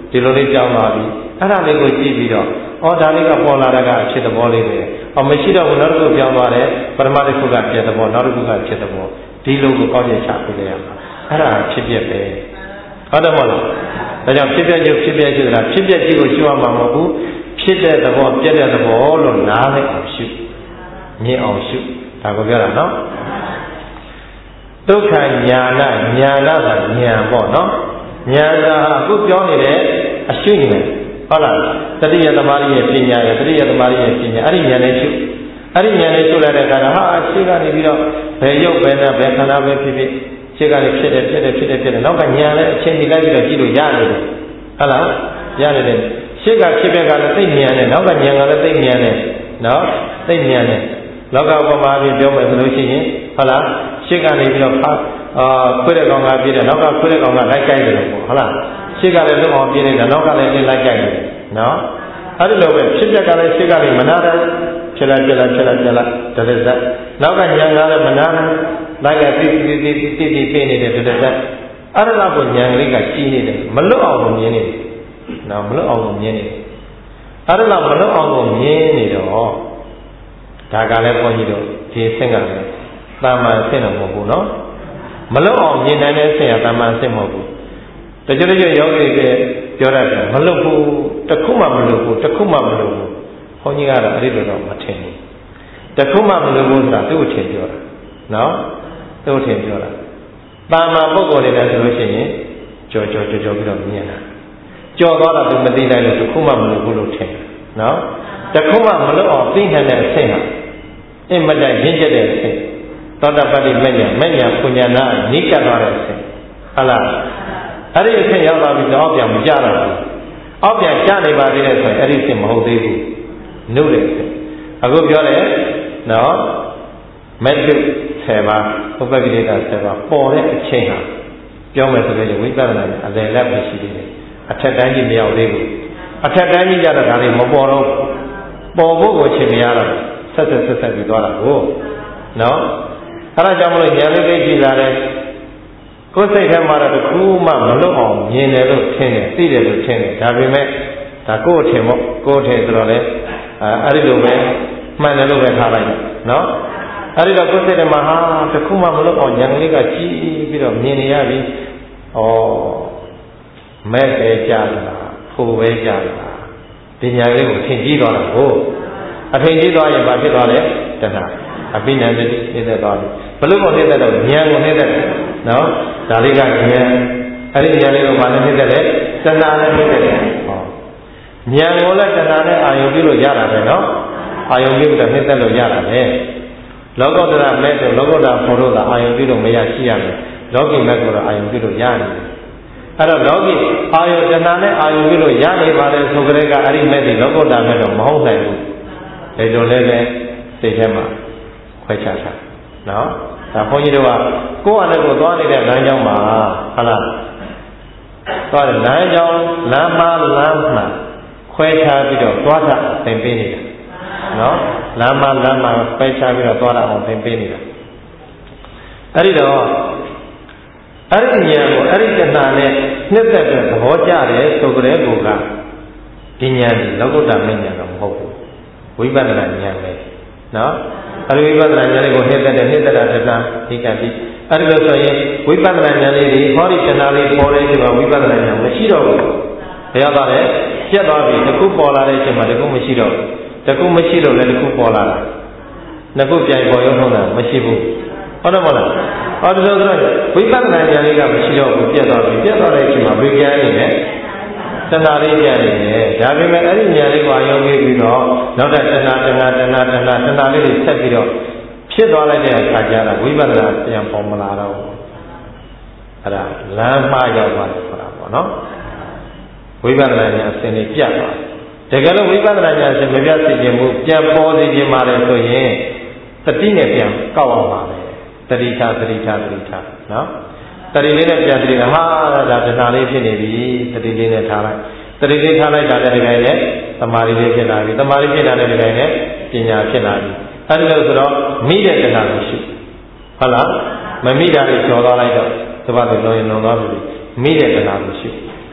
ဒီလိုလေးကြောင်းလာပြီအဲ့ဒါလေးကိုကြည့်ပြီးတော့ဩဒါလေးကပေါ်လာတာကဖြစ်တဲ့ဘောလေးပဲမရှိတော့ဘူးနောက်တစ်ခုပြောင်းသွားတယ်ပထမတစ်ခုကဖြစ်တဲ့ဘောနောက်တစ်ခုကဖြစ်တဲ့ဘောဒီလိုကိုကောက်ချက်ချပေးလိုက်ရမှာအဲ့ဒါဖြစ်ပြပဲဟုတ်တယ်မဟုတ်လားဒါကြောင့်ဖြစ်ပြချုပ်ဖြစ်ပြချုပ်ဆိုတာဖြစ်ပြကြီးကိုရှုရမှာမဟုတ်ဘူးဖြစ်တဲ့သဘောပြတဲ့သဘောလို့နားလိုက်အောင်ရှုမြင်အောင်ရှုဒါကိုပြောတာနော်ဒုက္ခညာဏညာဏကညာပေါ့နော်ညာကအခုပြောနေတဲ့အရှုဉာဏ်ဟုတ်လားတတိယသမารိရဲ့ပညာရဲ့တတိယသမารိရဲ့ပညာအဲ့ဒီဉာဏ်နဲ့ရှုအဲ့ဒီဉာဏ်နဲ့ရှုလိုက်တဲ့အခါဟာရှေ့ကနေပြီးတော့ဘယ်ရုပ်ပဲနဲ့ဘယ်ခန္ဓာပဲဖြစ်ဖြစ်ရှေ့ကနေဖြစ်တယ်နောက်ကဉာဏ်နဲ့အချင်းကြီးလိုက်ပြီးတော့ကြည့်လို့ရနေတယ်ဟုတ်လားရနေတယ်ရှေ့ကဖြစ်တဲ့ကလည်းသိဉာဏ်နဲ့နောက်ကဉာဏ်ကလည်းသိဉာဏ်နဲ့နော်သိဉာဏ်နဲ့လောကဘဝမှာပြောမယ်ဆိုလို့ရှိရင်ဟုတ်လားရှေ့ကနေပြီးတော့ခွေးတဲ့ကောင်ကပြည့်တယ်နောက်ကခွေးတဲ့ကောင်ကလိုက်ကြိုက်တယ်ပေါ့ဟုတ်လားရှေ့ကလည်းလွတ်အောင်ပြည့်နေတာနောက်ကလည်းလိုက်ကြိုက်တယ်နော်အဲ့ဒီလိုပဲဖြစ်တဲ့ကလည်းရှေ့ကလည်းမနာတယ်ဖြစ်လိုက်တရဇက်နောက်ကညာကလည်းမနာတယ်လိုက်ကတိပေးနေတယ်တရဇက်အဲ့ဒါကိုညာကလေးကကြီးနေတယ်မလွတ်အောင်မြင်နေတယ်နော်မလွတ်အောင်မြင်နေတယ်အဲ့ဒါမလွတ်အောင်မြင်နေတော့ဒါကလည်းဘုန်းကြီးတို့ဒီအဆင့်ကလည်းတာမန်အဆင့်တော့မဟုတ်ဘူးနော်မလွတ်အောင်မြင်နိုင်တဲ့အဆင့်ကတာမန်အဆင့်မဟုတ်ဘူးတချို့ယောဂီတွေပြောရတယ်မလွတ်ဘူးတစ်ခုမှမလွတ်ဘူးတစ်ခုမှမလွတ်ဘူးဘုန်းကြီးကတော့အဲ့ဒီလိုတော့မထင်ဘူးတစ်ခုမှမလွတ်ဘူးဆိုတာသူ့အထင်ပြောတာနော်သူ့အထင်ပြောတာတာမန်ပုဂ္ဂိုလ်တွေလည်းဆိုလို့ရှိရင်ကြော်ပြီးတော့မြင်တာကြော်သွားတာသူမသိနိုင်လို့တစ်ခုမှမလွတ်ဘူးလို့ထင်တယ်နော်တစ်ခုမှမလွတ်အောင်သိနိုင်တဲ့အဆင့်ဟာအင်မတန်ရင့်ကျက်တဲ့အဆင့်သောတာပတ္တိမဉ္ဇဉ်ပုညနာနိကတ်သွားတဲ့အဆင့်ဟုတ်လားအဲ့ဒီအဆင့်ရောက်လာပြီးတော့ပြန်မကြတော့ဘူးအောက်ပြန်ကျနေပါသေးတယ်ဆိုရင်အဲ့ဒီအဆင့်မဟုတ်သေးဘူးနှုတ်တဲ့အဆင့်အခုပြောတယ်နော်မက်ထု10ပါးဥပ္ပကိလေသာ10ပါးပေါ်တဲ့အချိန်ဟာပြောမယ်ဆိုရင်ဝိပဿနာနဲ့အလယ်လက်ပဲရှိသေးတယ်အထက်တန်းကြီးမရောက်သေးဘူးအထက်တန်းကြီးကြတော့ဒါတွေမပေါ်တော့ပေါ်ဖို့ကိုချိန်မရတော့ဆက်ပြီးသွားတာကိုနော်အဲ့ဒါကြောင့်မလို့ဉာဏ်လေးသိကြည့်လာတယ်ကိုယ်စိတ်ထဲမှာတော့တစ်ခုမှမလွတ်အောင်မြင်တယ်လို့ထင်တယ်သိတယ်လို့ထင်တယ်ဒါပေမဲ့ဒါကိုယ်ထင်ပေါ့ကိုယ်ထင်ဆိုတော့လေအဲ့ဒီလိုပဲမှန်တယ်လို့ပဲထားလိုက်တယ်နော်အဲ့ဒီတော့ကိုယ်စိတ်ထဲမှာဟာတစ်ခုမှမလွတ်အောင်ဉာဏ်လေးကကြည့်ပြီးတော့မြင်နေရပြီဩမဲ့ပဲကြားတာဖို့ပဲကြားတာပညာလေးကိုထင်ကြည့်သွားတာကိုအထင်ကြီးသွားရင်ဘာဖြစ်သွားလဲတဏှာအပိညာတိနေသက်သွားပြီဘလို့ကိုနေသက်တော့ဉာဏ်ကိုနေသက်တယ်နော်ဒါလေးကဉာဏ်အဲ့ဒီဉာဏ်လေးကိုဘာနဲ့နေသက်လဲတဏှာနဲ့နေသက်တယ်ဟောဉာဏ်ကိုလည်းတဏှာနဲ့အာယုပြုလို့ရတာပဲနော်အာယုပြုပြီးတော့နေသက်လို့ရတာပဲလောကုတ္တရမဲ့ဆိုလောကုတ္တရာဖို့လို့သာအာယုပြုလို့မရရှိရမယ်လောကီမဲ့ကိုတော့အာယုပြုလို့ရနေတယ်အဲ့တော့လောကီအာယုတဏှာနဲ့အာယုပြုလို့ရနေပါလေဆိုကြတဲ့ကအဲ့ဒီမဲ့ဒီလောကုတ္တရာမဲ့တော့မဟုတ်နိုင်ဘူးဒါကြောင့်လည်းပဲစိတ်ထဲမှာခွဲခြားတာနော်ဒါဘုန်းကြီးတို့ကကိုယ့်အနေကိုသွားနေတဲ့လမ်းကြောင်းမှာဟုတ်လားသွားတဲ့လမ်းကြောင်းလမ်းမှာခွဲခြားပြီးတော့သွားတာသင်ပေးနေတာနော်လမ်းမှာခွဲခြားပြီးတော့သွားတာအောင်သင်ပေးနေတာအဲ့ဒီတော့အဲ့ဒီဉာဏ်ကိုအဲ့ဒီတဏှာနဲ့နှစ်သက်တဲ့သဘောကျတယ်ဆိုကြတဲ့ကိုကဒီဉာဏ်ဒီလောကုတ္တမဉာဏ်တော့မဟုတ်ဘူးဝိပဿနာဉာဏ်ပဲနော်အဲ့ဒီဝိပဿနာဉာဏ်လေးကိုနှစ်သက်တာတဏှာဒီကတိအဲ့ဒီလိုဆိုရင်ဝိပဿနာဉာဏ်လေးဒီဟောဒီတဏှာလေးပေါ်တဲ့ချိန်မှာဝိပဿနာဉာဏ်မရှိတော့ဘူးဘယ်ရောက်သွားလဲပြတ်သွားပြီတစ်ခုပေါ်လာတဲ့အချိန်မှာတစ်ခုမရှိတော့ဘူးတစ်ခုမရှိတော့လည်းတစ်ခုပေါ်လာတာနှစ်ခုပြန်ပေါ်ရုံထုံးတာမရှိဘူးဟုတ်တယ်မဟုတ်လားဟောဒီလိုဆိုတော့ဝိပဿနာဉာဏ်လေးကမရှိတော့ဘူးပြတ်သွားပြီပြတ်သွားတဲ့အချိန်မှာဘယ်ပြန်နေလဲတဏှာလေးပြန်နေတယ်ဒါပေမဲ့အဲ့ဒီဉာဏ်လေးကိုအယုံပြီးတော့နောက်တဲ့တဏှာလေးတွေဆက်ပြီးတော့ဖြစ်သွားလိုက်တဲ့အခါကျတော့ဝိပဿနာပြန်ပေါ်မလာတော့ဘူးအဲ့ဒါလမ်းမှားရောက်သွားတယ်ဆိုတာပေါ့နော်ဝိပဿနာဉာဏ်အစဉ်လေးပြတ်သွားတယ်တကယ်လို့ဝိပဿနာဉာဏ်အစဉ်မပြတ်စေခြင်းဘူးပြန်ပေါ်စေခြင်းပါလေဆိုရင်တတိနဲ့ပြန်ကောက်အောင်ပါပဲတတိထားနော်တတိလေးနဲ့ပြန်တတိဟာဒါတဏှာလေးဖြစ်နေပြီတတိလေးနဲ့ထားလိုက်တတိလေးထားလိုက်တာလည်းဒီတိုင်းနဲ့သမာဓိလေးဖြစ်လာပြီသမာဓိဖြစ်လာတဲ့ဒီတိုင်းနဲ့ပညာဖြစ်လာပြီအဲဒီလိုဆိုတော့မိတဲ့တဏှာကိုရှိဟုတ်လားမမိတာလေးကျော်သွားလိုက်တော့သဘာဝလုံးရင်လုံးသွားပြီမိတဲ့တဏှာကိုရှိ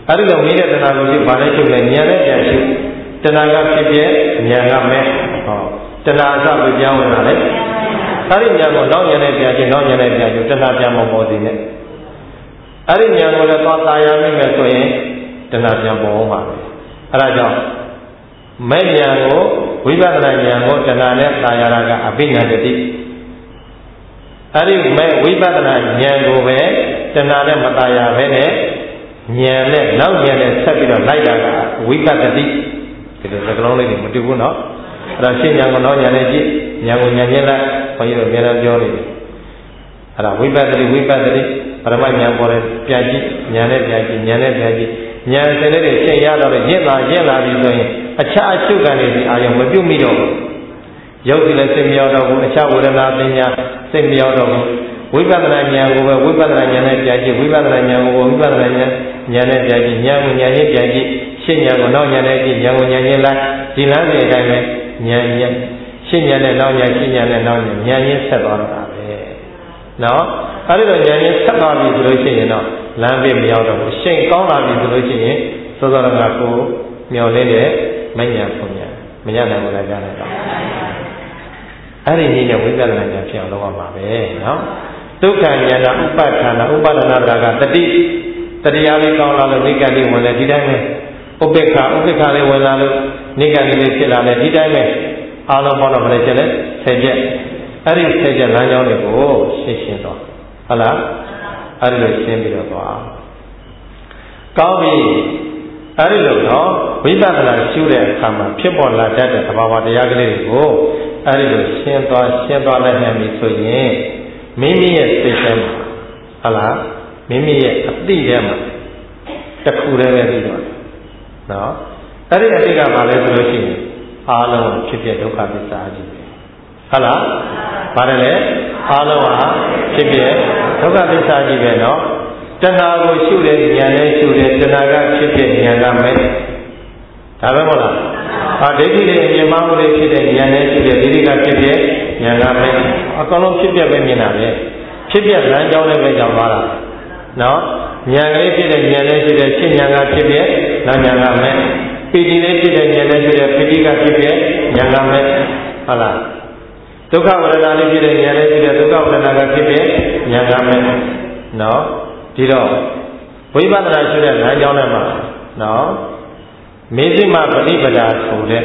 အဲ့ဒီလိုမိတဲ့တဏှာကိုဘာလဲရှုလဲဉာဏ်နဲ့ပြန်ရှုတဏှာကဖြစ်ဖြစ်ဉာဏ်ကမဲ့ဟောတဏှာအစကိုပြောင်းဝင်လာလေအဲ့ဒီဉာဏ်ကိုနောက်ဉာဏ်နဲ့ပြန်ရှုနောက်ဉာဏ်နဲ့ပြန်ရှုတဏှာပြန်မပေါ်သေးနဲ့အဲ့ဒီဉာဏ်ကိုလည်းသွားသာယာမိမယ်ဆိုရင်တဏှာပြန်ပေါ်အောင်ပါပဲအဲ့ဒါကြောင့်မဲ့ဉာဏ်ကိုဝိပဿနာဉာဏ်ကိုတဏှာနဲ့သာယာတာကအဘိညာတတိအဲ့ဒီမဲ့ဝိပဿနာဉာဏ်ကိုပဲတဏှာနဲ့မသာယာပဲနဲ့ဉာဏ်နဲ့နောက်ဉာဏ်နဲ့ဆက်ပြီးတော့လိုက်တာကဝိပဿတိဒီလိုစကားလုံးလေးတွေမတူဘူးနော်အဲ့တော့ရှင်းဉာဏ်ကိုနောက်ဉာဏ်နဲ့ကြည့်ဉာဏ်ကိုဉာဏ်ချင်းလိုက်ဘုန်းကြီးတို့အများအားပြောနေတယ်အဲ့ဒါဝိပဿတိဝိပဿတိပရမဉာဏ်ပေါ်တယ်ပြန်ကြည့်ဉာဏ်နဲ့ပြန်ကြည့်ဉာဏ်နဲ့ပြန်ကြည့်ဉာဏ်စင်လေးတွေရှင်းရတော့ရင့်လာပြီဆိုရင်အခြားအချုပ်ခံနေပြီးအာရုံမပြုတ်မိတော့ဘူးရုပ်ကြီးလည်းစိတ်မရောက်တော့ဘူးအခြားဝေဒနာပညာစိတ်မရောက်တော့ဘူးဝိပဿနာဉာဏ်ကိုပဲဝိပဿနာဉာဏ်နဲ့ပြန်ကြည့်ဝိပဿနာဉာဏ်ကိုဝိပဿနာဉာဏ်နဲ့ပြန်ကြည့်ဉာဏ်ကိုဉာဏ်ချင်းပြန်ကြည့်ရှင်းဉာဏ်ကိုနောက်ဉာဏ်နဲ့ကြည့်ဉာဏ်ကိုဉာဏ်ချင်းလိုက်ဒီလမ်းစဉ်အတိုင်းပဲဉာဏ်ရှင်းဉာဏ်နဲ့နောက်ဉာဏ်ရှင်းဉာဏ်နဲ့နောက်ဉာဏ်ဉာဏ်ချင်းဆက်သွားတာပဲနော်အဲဒီတော့ဉာဏ်ချင်းဆက်သွားပြီဆိုလို့ရှိရင်တော့လမ်းပြမရောက်တော့ဘူးရှင်းကောင်းလာပြီဆိုလို့ရှိရင်စောစောကကိုမျောလင်းတဲ့မဉဏ်ပုံညာမရနိုင်ဘူးလားကြားလိုက်တော့အဲ့ဒီနည်းနဲ့ဝိပဿနာဉာဏ်ဖြစ်အောင်လုပ်ရမှာပဲနော်ဒုက္ခဉာဏ်ဥပဋ္ဌာနာဥပဒနာကတတိတရားလေးကောင်းလာလို့နိဂန္တိဝင်လဲဒီတိုင်းပဲဥပေက္ခလေးဝင်လာလို့နိဂန္တိလေးဖြစ်လာလဲဒီတိုင်းပဲအားလုံးပေါင်းတော့မလဲချက်လဲ10ချက်အဲ့ဒီ10ချက်လမ်းကြောင်းတွေကိုရှင်းတော့ဟုတ်လားအဲ့ဒီလိုရှင်းပြီးတော့သွားကောင်းပြီအဲ့ဒီလိုတော့ဝိပဿနာရှုတဲ့အခါမှာဖြစ်ပေါ်လာတတ်တဲ့သဘာဝတရားကလေးတွေကိုအဲ့ဒီလိုရှင်းသွားလိုက်နိုင်ပြီဆိုရင်မိမိရဲ့စိတ်ထဲမှာဟုတ်လားမိမိရဲ့အသိထဲမှာတစ်ခုတည်းပဲပြီးတော့နော်အဲ့ဒီအသိကဘာလဲဆိုလို့ရှိရင်အားလုံးဖြစ်ဖြစ်ဒုက္ခသစ္စာကြီးပဲဟုတ်လားပါတယ်လေအားလုံးဟာဖြစ်ဖြစ်ဒုက္ခသစ္စာကြီးပဲနော်တဏှာကိုရှုတဲ့ဉာဏ်နဲ့ရှုတဲ့တဏှာကဖြစ်ဖြစ်ဉာဏ်ကမဲ့ဒါပဲမဟုတ်လားဒိဋ္ဌိတွေအမြင်မှမှုတွေဖြစ်တဲ့ဉာဏ်နဲ့ရှုတဲ့ဒိဋ္ဌိကဖြစ်ဖြစ်ဉာဏ်ကမဲ့အကုန်လုံးဖြစ်ပြပဲမြင်တာပဲဖြစ်ပြလမ်းကြောင်းနဲ့ပဲကြောင်းသွားတာနော်ဉာဏ်လေးဖြစ်တဲ့ဉာဏ်နဲ့ရှုတဲ့ရှင်းဉာဏ်ကဖြစ်ဖြစ်နောက်ဉာဏ်ကမဲ့ပီတိလေးဖြစ်တဲ့ဉာဏ်နဲ့ရှုတဲ့ပီတိကဖြစ်ဖြစ်ဉာဏ်ကမဲ့ဟုတ်လားဒုက္ခဝေဒနာလေးဖြစ်တဲ့ဉာဏ်နဲ့ရှုတဲ့ဒုက္ခဝေဒနာကဖြစ်ဖြစ်ဉာဏ်ကမဲ့နော်ဒီတော့ဝိပဿနာရှုတဲ့လမ်းကြောင်းထဲမှာနော်မေဇိမပฏิပဒါဆိုတဲ့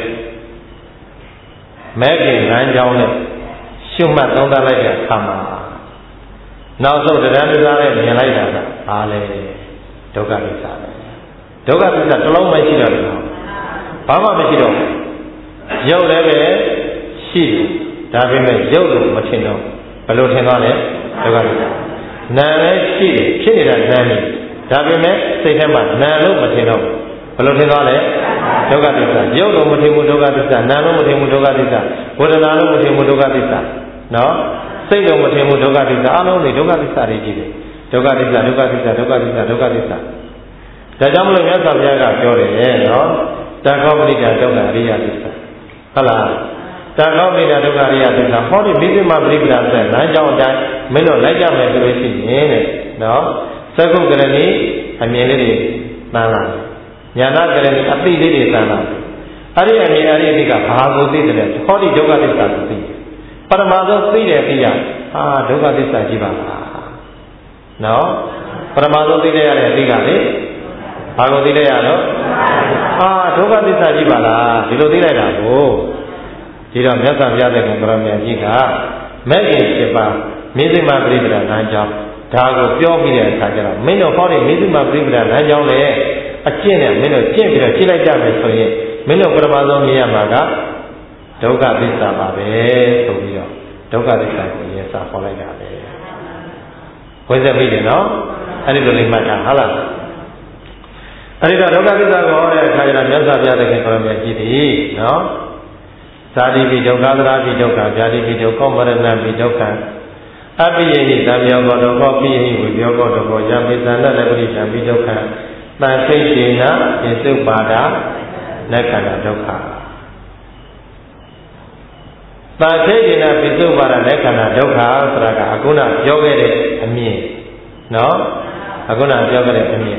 မဲ့ခင်လမ်းကြောင်းနဲ့ရှုမှတ်သုံးသပ်လိုက်တဲ့အခါမှာနောက်ဆုံးတရားတရားနဲ့မြင်လိုက်တာကဘာလဲဒုက္ခသစ္စာပဲဒုက္ခသစ္စာတစ်လုံးမရှိတော့ဘူးဘာမှမရှိတော့ဘူးရုပ်လည်းပဲရှိတယ်ဒါပေမဲ့ရုပ်လို့မထင်တော့ဘယ်လိုထင်သွားလဲဒုက္ခသစ္စာနာမ်လည်းရှိတယ်ဖြစ်နေတာနာမ်နေဒါပေမဲ့စိတ်ထဲမှာနာမ်လို့မထင်တော့ဘယ်လိုထင်သွားလဲဒုက္ခသစ္စာရုပ်လို့မထင်ဘူးဒုက္ခသစ္စာနာမ်လို့မထင်ဘူးဒုက္ခသစ္စာဝေဒနာလို့မထင်ဘူးဒုက္ခသစ္စာနော်စိတ်လို့မထင်ဘူးဒုက္ခသစ္စာအလုံးတွေဒုက္ခသစ္စာတွေကြီးတယ်ဒုက္ခသစ္စာဒုက္ခသစ္စာဒုက္ခသစ္စာဒုက္ခသစ္စာဒါကြောင့်မလို့မြတ်စွာဘုရားကပြောတယ်နော်တန်ခေါပရိဒဒုက္ခအရိယသစ္စာဟုတ်လားတန်ခေါပရိဒဒုက္ခအရိယသစ္စာဟောဒီမိသိမပရိပဒါဆိုလမ်းကြောင်းအတိုင်းမင်းတို့လိုက်ကြမယ်ဆိုလို့ရှိရင်တဲ့နော်သက္ကုကရဏီအမြင်လေးတွေတန်းလာညာနာကရဏီအသိလေးတွေတန်းလာအဲ့ဒီအမြင်အရိယကဘာကိုသိတယ်လဲဟောဒီဒုက္ခသစ္စာကိုသိပရမသောသိတယ်သိရဒုက္ခသစ္စာကြီးပါလားနော်ပရမသောသိတဲ့ရတဲ့အသိကလေဘာကိုသိလိုက်ရတော့ဒုက္ခသစ္စာကြီးပါလားဒီလိုသိလိုက်တာကိုဒီတော့မြတ်စွာဘုရားတဲ့ကံကရမြတ်ကြီးကမဲ့ခင်7ပါးမေဇိမပရိပဒါလမ်းကြောင်းဒါကိုပြောပြီးတဲ့အခါကျတော့မင်းတို့ဟောတဲ့မေဇိမပရိပဒါလမ်းကြောင်းလေအကျင့်နဲ့မင်းတို့ကျင့်ပြီးတော့ကြည့်လိုက်ကြမယ်ဆိုရင်မင်းတို့ပရမသောမြင်ရမှာကဒုက္ခသစ္စာပါပဲဆိုပြီးတော့ဒုက္ခသစ္စာကိုရင်စာဟောလိုက်တာပဲဝိဇ္ဇမိတယ်နော်အဲ့ဒီလိုလေးမှတ်တာဟုတ်လားအဲ့ဒီတော့ဒုက္ခသစ္စာကိုဟောတဲ့အခါကျတော့မြတ်စွာဘုရားသခင်ကိုရမြတ်ကြီးသည်နော်ဇာတိပိဒုက္ခသရပိဒုက္ခဗျာတိပိဒုက္ခမရဏပိဒုက္ခအပိယိသံယောကောဒုက္ခပိယိဝိယောကောဒုက္ခယပိသန္တလည်းပရိသံပိဒုက္ခတန်ခိတေနပိစုပါဒလက္ခဏာဒုက္ခတန်ခိတေနပိစုပါဒလက္ခဏာဒုက္ခဆိုတာကအခုနပြောခဲ့တဲ့အမြင်နော်အခုနပြောခဲ့တဲ့အမြင်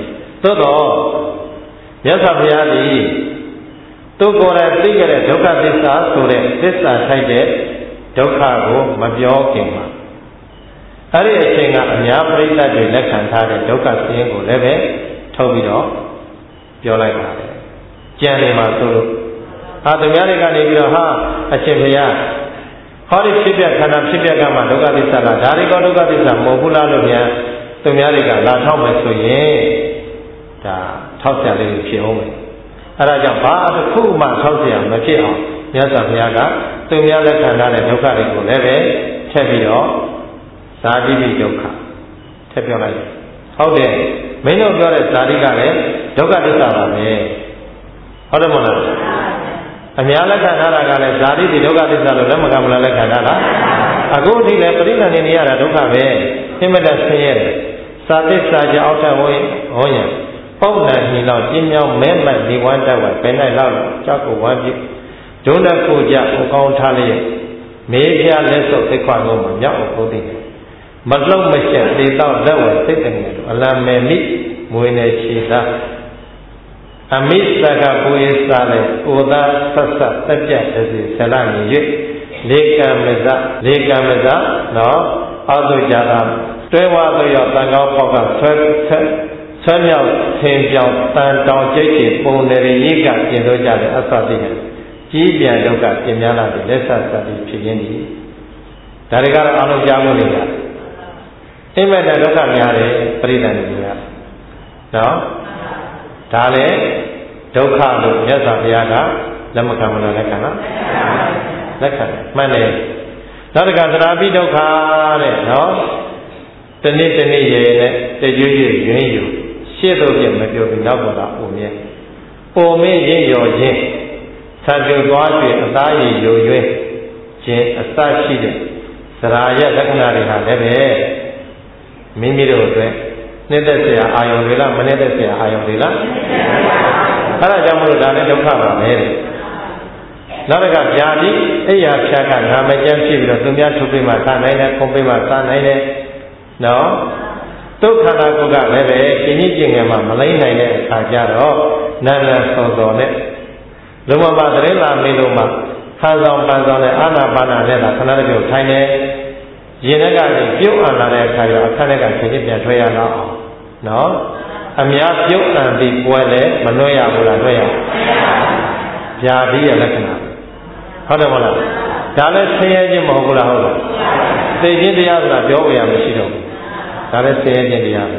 သို့တော့မြတ်စွာဘုရားသည်သူကိုယ်တိုင်သိကြတဲ့ဒုက္ခသစ္စာဆိုတဲ့သစ္စာထိုက်တဲ့ဒုက္ခကိုမပြောခင်မှာအဲ့ဒီအချိန်ကအများပရိသတ်တွေလက်ခံထားတဲ့ဒုက္ခဆင်းရဲကိုလည်းပဲထုတ်ပြီးတော့ပြောလိုက်ပါတယ်ကြံနေမှာဆိုလို့သူများတွေကနေပြီးတော့ဟာအရှင်ဘုရားဟောဒီဖြစ်ပြခန္ဓာဖြစ်ပြကမှဒုက္ခသစ္စာလားဒါရီကောဒုက္ခသစ္စာမဟုတ်ဘူးလားလို့များသူများတွေကလာထောက်မယ်ဆိုရင်ဒါထောက်ဆရာလေးဖြစ်အောင်မယ်အဲဒါကြောင့်ဘာတစ်ခုမှထောက်ဆရာမဖြစ်အောင်မြတ်စွာဘုရားကသူများလက်ခံထားတဲ့ဒုက္ခတွေကိုလည်းပဲထည့်ပြီးတော့ဇာတိပိဒုက္ခထည့်ပြောလိုက်ဟုတ်တယ်မင်းတို့ပြောတဲ့ဇာတိကလည်းဒုက္ခသစ္စာပါပဲဟုတ်တယ်မဟုတ်လားအများလက်ခံထားတာကလည်းဇာတိတိဒုက္ခသစ္စာလို့လက်မခံမလားလက်ခံထားလားအခုအထိလည်းပရိသတ်နေရတာဒုက္ခပဲအင်မတန်ဆင်းရဲတယ်စာသစ္စာကြအောက်ထပ်ဟောရင်ပုံနာညီလောက်ပြင်းမြောင်းမဲမှတ်ဒီဝမ်းတက်ဝဘယ်နိုင်လောက်ကြောက်ကိုဝမ်းပြဒုက္ခကိုကြဟောကောင်းထားလျက်မေးပြလက်စုပ်သိခွာလို့မြောက်ဖို့သိတယ်မလုံမရှက်သေတော့လက်ဝဲစိတ်တငယ်တို့အလံမေမိမွေနေချီသာအမိသကပူရစားလေဩသာဆက်ဆက်တက်ပြတ်တစီဆလမြည်၍လေကံမဇနော်အောက်သို့ကြတာတွဲဝါသို့ရောက်တန်ကောင်းပေါက်ကဆွဲမြောက်ထင်ပြောင်တန်တောင်ကျိတ်ချေပုံနေရိကကျင်တို့ကြတဲ့အသတိကကြီးပြန်ဒုက္ခပြင်များလာတဲ့လက်ဆက်သတိဖြစ်ရင်းဒီဒါတွေကတော့အလုံးကြားမှုတွေကအိမ်မက်တဲ့ဒုက္ခများတယ်ပရိသတ်တွေကနော်ဒါလည်းဒုက္ခလို့မြတ်စွာဘုရားကလက်မခံမလို့လက်ခံလားလက်ခံတယ်မှန်တယ်နောက်တစ်ခါသရာပိဒုက္ခတဲ့နော်တနေ့တနေ့ရဲ့နဲ့တကြွရွရွရင်းယူရှေ့တော့ပြမပြောပြီးနောက်တော့အိုမြဲအိုမင်းရင်ရောခြင်းဆံပြုသွား၍အသားရည်ယိုရွင်းခြင်းအစရှိတဲ့သရာရဲ့လက္ခဏာတွေဟာလည်းပဲမိမိတို့အတွက်နှစ်သက်เสียအာယုံတွေလားမနှစ်သက်เสียအာယုံတွေလားအဲ့ဒါကြောင့်မလို့ဒါလည်းဒုက္ခပါပဲတဲ့နောက်တစ်ခါဗျာတိအိယာဖြတ်ကငါမကြမ်းဖြစ်ပြီးတော့သူများထုတ်ပြီးမှစားနိုင်တယ်ခုံပြီးမှစားနိုင်တယ်နော်ဒုက္ခနာကုကလည်းပဲကျင့်ကြီးကျင့်ငယ်မှမလိမ့်နိုင်တဲ့အခါကျတော့နာနာစောစောနဲ့လုံမပါတဲ့လာမေလို့မှခါဆောင်ပန်းဆောင်နဲ့အာနာပါနာနဲ့လာခဏတစ်ပြုတ်ထိုင်နေရင်ထဲကနေပြုတ်အံလာတဲ့အခါကျတော့အခါထဲကချိန်ချင်းပြန်ထွက်ရတော့နော်အများပြုတ်အံပြီးပွဲလဲမနှွှဲရဘူးလားနှွှဲရဗျာတိရဲ့လက္ခဏာဟုတ်တယ်မဟုတ်လားဒါလည်းဆင်းရဲခြင်းမဟုတ်ဘူးလားဟုတ်လားသိခြင်းတရားဆိုတာပြောဝေရမရှိတော့ဘူးဒါလည်းဆင်းရဲခြင်းတရားပဲ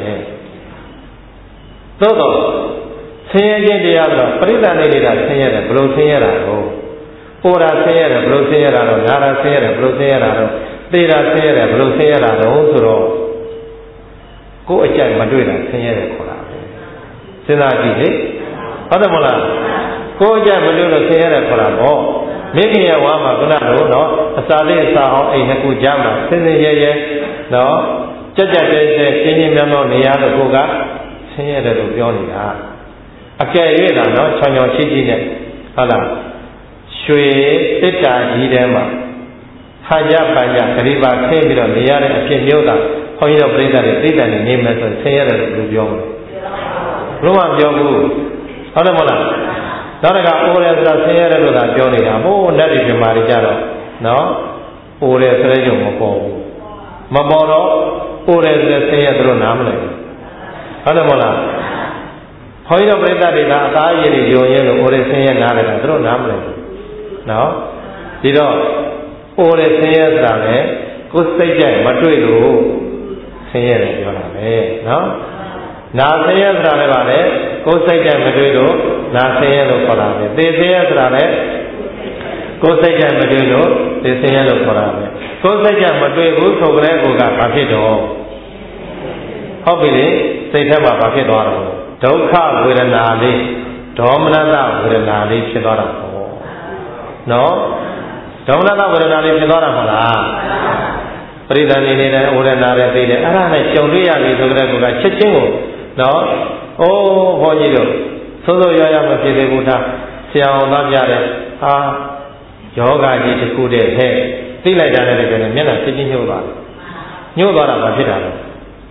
သို့တော့ဆင်းရဲခြင်းတရားဆိုတော့ပရိသတ်နေတာဆင်းရဲတယ်ဘယ်လိုဆင်းရဲတာတော့ပေါ်တာဆင်းရဲတယ်ဘယ်လိုဆင်းရဲတာတော့နာတာဆင်းရဲတယ်ဘယ်လိုဆင်းရဲတာတော့သေတာဆင်းရဲတယ်ဘယ်လိုဆင်းရဲတာတော့ဆိုတော့ကိုယ်အကြိုက်မတွေ့တာဆင်းရဲတယ်ခေါ်တာပဲစဉ်းစားကြည့်လေဟုတ်တယ်မဟုတ်လားကိုယ်အကြိုက်မတွေ့လို့ဆင်းရဲတယ်ခေါ်တာပေါ့မိခင်ရဲ့ဝါမှာခုနကတော့နော်အစာလေးအစာအောင်အိမ်နှစ်ခုကြားမှာဆင်းရဲရဲနော်ကြက်ကြက်တဲတဲကျင်းချင်းမြောင်းမြောင်းနေရတော့ကိုကဆင်းရဲတယ်လို့ပြောနေတာအကယ်၍တာနော်ချောင်ချောင်ရှိရှိနဲ့ဟုတ်လားရွှေတစ်တာကြီးထဲမှာဟာကြပညာဂရိပါခင်းပြီးတော့နေရတဲ့အဖြစ်မျိုးသာဘုန်းကြီးတို့ပြိဿတွေသိတယ်နေမယ်ဆိုဆင်းရဲတယ်လို့ပြောမှာဘလို့မပြောဘူးဟုတ်တယ်မဟုတ်လားနောက်တစ်ခါအိုးရဲဆိုတာဆင်းရဲတယ်လို့သာပြောနေတာဟိုးလက်တွေပြမာတွေကြတော့နော်အိုးရဲဆိုတဲ့ကြောင့်မပေါ်ဘူးမပေါ်တော့အိုးရဲဆိုတဲ့ဆင်းရဲသူတို့နားမလည်ဘူးဟုတ်တယ်မဟုတ်လားဘုန်းကြီးတို့ပြိဿတွေကအသားရည်တွေယုံရင်လို့အိုးရဲဆင်းရဲနားတယ်သူတို့နားမလည်ဘူးနော်ဒီတော့အိုးရဲဆင်းရဲဆိုတာလေကိုယ်စိတ်ကြိုက်မတွေ့လို့ဆင်းရဲတယ်ပြောတာပဲနော်နာဆင်းရဲဆိုတာလည်းပါလေကိုယ်စိတ်ကြိုက်မတွေ့လို့နာဆင်းရဲလို့ခေါ်တာပဲသေဆင်းရဲဆိုတာလည်းကိုယ်စိတ်ကြိုက်မတွေ့လို့သေဆင်းရဲလို့ခေါ်တာပဲကိုယ်စိတ်ကြိုက်မတွေ့ဘူးဆိုကြတဲ့ကိုကဘာဖြစ်တော့ဟုတ်ပြီလေစိတ်ထဲမှာဘာဖြစ်သွားတော့ဒုက္ခဝေဒနာလေးဒေါမနတဝေဒနာလေးဖြစ်သွားတာပေါ့နော်ဒေါမနတဝေဒနာလေးဖြစ်သွားတာမဟုတ်လားပရိသတ်နေနေတဲ့ဝေဒနာတွေသိတယ်အဲ့ဒါနဲ့ကြုံတွေ့ရပြီဆိုကြတဲ့ကောချက်ချင်းကိုနော်အိုးဘုန်းကြီးတို့သို့သောရရမဖြစ်သေးဘူးသားဆရာအောင်သားပြတဲ့ဟာယောဂကြီးတစ်ခုတည်းဟဲ့သိလိုက်တာလည်းပြောနေမျက်နှာချင်းချင်းညှို့သွားတယ်ညှို့သွားတာဘာဖြစ်တာလဲ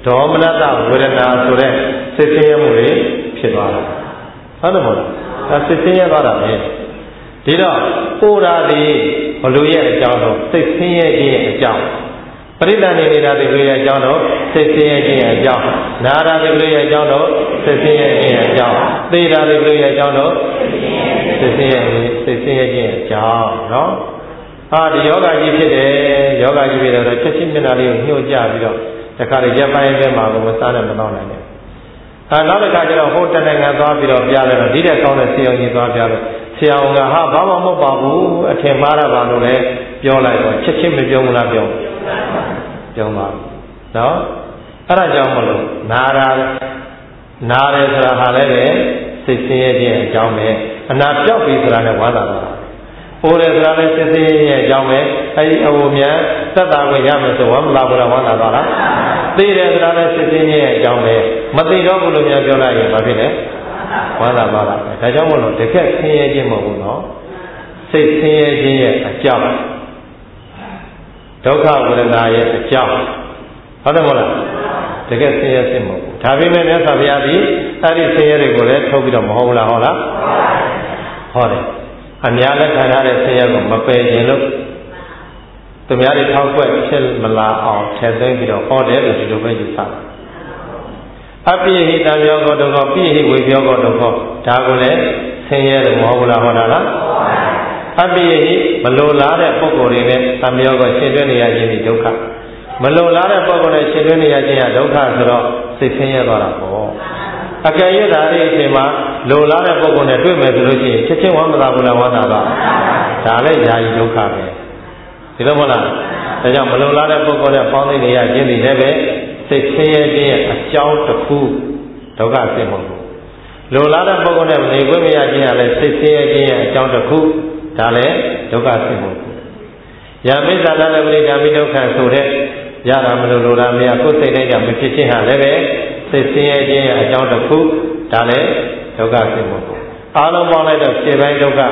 ဒေါမနတဝေဒနာဆိုတဲ့စိတ်ဆင်းရဲမှုတွေဖြစ်သွားတာဟုတ်တယ်မဟုတ်လားစိတ်ဆင်းရဲသွားတာပဲဒီတော့ပိုရာဒီဘလူရဲ့အကြောင်းတော့စိတ်ဆင်းရဲခြင်းရဲ့အကြောင်းပရိသတ်နေနေတာဒီလိုရဲ့အကြောင်းတော့စိတ်ဆင်းရဲခြင်းရဲ့အကြောင်းနာရာဒီလိုရဲ့အကြောင်းတော့စိတ်ဆင်းရဲခြင်းရဲ့အကြောင်းသေတာဒီလိုရဲ့အကြောင်းတော့စိတ်ဆင်းရဲခြင်းရဲ့အကြောင်းနော်ဒီယောဂကြီးဖြစ်တယ်ယောဂကြီးဖြစ်တော့ချက်ချင်းမျက်နှာလေးကိုညှို့ကြပြီးတော့တခါလေရက်ပိုင်းထဲမှာကိုမစားနဲ့မတော့နိုင်နဲ့နောက်တစ်ခါကျတော့ဟိုတနိုင်ငံသွားပြီးတော့ပြရတယ်တော့ဒီတဲ့ကောင်းတဲ့ဆရာကြီးသွားပြလို့ဆရာကဟာဘာမှမဟုတ်ပါဘူးအထင်မှားတာပါလို့လည်းပြောလိုက်တော့ချက်ချင်းမပြောဘူးလားပြောပါနော်အဲ့ဒါကြောင့်မလို့နာတယ်ဆိုတာဟာလည်းပဲစိတ်ဆင်းရဲခြင်းအကြောင်းပဲအနာပြောက်ပြီဆိုတာနဲ့ဝါသာတာဟိုတယ်ဆိုတာလည်းစိတ်ဆင်းရဲခြင်းအကြောင်းပဲအဲဒီအဝမြန်သက်သာခွင့်ရမယ်ဆိုဝမ်းမလာဘူးလားဝမ်းသာသွားလားသိတယ်ဆိုတာလည်းစိတ်ဆင်းရဲခြင်းအကြောင်းပဲမသိတော့ဘူးလို့များပြောလိုက်ရင်ဘာဖြစ်လဲဝမ်းသာသွားတာပဲဒါကြောင့်မလို့တကယ်ဆင်းရဲခြင်းမဟုတ်ဘူးနော်စိတ်ဆင်းရဲခြင်းရဲ့အကြောင်းဒုက္ခဝေဒနာရဲ့အကြောင်းဟုတ်တယ်မဟုတ်လားတကယ်ဆင်းရဲခြင်းမဟုတ်ဘူးဒါပေမဲ့မြတ်စွာဘုရားသည်အဲ့ဒီဆင်းရဲတွေကိုလည်းထုတ်ပြီးတော့မဟုတ်လားဟုတ်လားဟုတ်တယ်အများလက်ခံထားတဲ့ဆင်းရဲကိုမပယ်ခြင်းလို့သူများတွေထောက်ွက်ဖြစ်မလာအောင်ထည့်သွင်းပြီးတော့ဟောတယ်လို့ဒီလိုပဲယူဆတယ်အပိဟိတံယောဂတုခောပိဟိဝေပြောဂတုခောဒါကိုလည်းဆင်းရဲတယ်မဟုတ်ဘူးလားဟောတာလားအပိဟိမလိုလားတဲ့ပုဂ္ဂိုလ်တွေနဲ့သံယောဂရှင်းတွဲနေရခြင်းဒီဒုက္ခမလိုလားတဲ့ပုဂ္ဂိုလ်နဲ့ရှင်းတွဲနေရခြင်းကဒုက္ခဆိုတော့စိတ်ဆင်းရဲသွားတာပေါ့အကယ်၍ဒါလေးအချိန်မှာလိုလားတဲ့ပုဂ္ဂိုလ်နဲ့တွေ့မယ်ဆိုလို့ရှိရင်ချက်ချင်းဝမ်းမသာဘူးလားဝမ်းသာပါဒါလည်းယာယီဒုက္ခပဲဒီလိုမဟုတ်လားဒါကြောင့်မလိုလားတဲ့ပုဂ္ဂိုလ်နဲ့ပေါင်းသိနေရခြင်းဒီလည်းပဲစိတ်ဆင်းရဲခြင်းရဲ့အကြောင်းတစ်ခုဒုက္ခဖြစ်မှုလိုလားတဲ့ပုဂ္ဂိုလ်နဲ့နေခွင့်မရခြင်းကလည်းစိတ်ဆင်းရဲခြင်းရဲ့အကြောင်းတစ်ခုဒါလည်းဒုက္ခဖြစ်မှုယမိစ္ဆာလပရိဒါမိဒုက္ခဆိုတဲ့ရတာမလို့လိုတာမရကိုယ်စိတ်တိုင်းကမဖြစ်ခြင်းဟာလည်းပဲစိတ်ဆင်းရဲခြင်းရဲ့အကြောင်းတစ်ခုဒါလည်းဒုက္ခဖြစ်မှုအားလုံးပေါင်းလိုက်တော့ခြေပိုင်းဒုက္ခ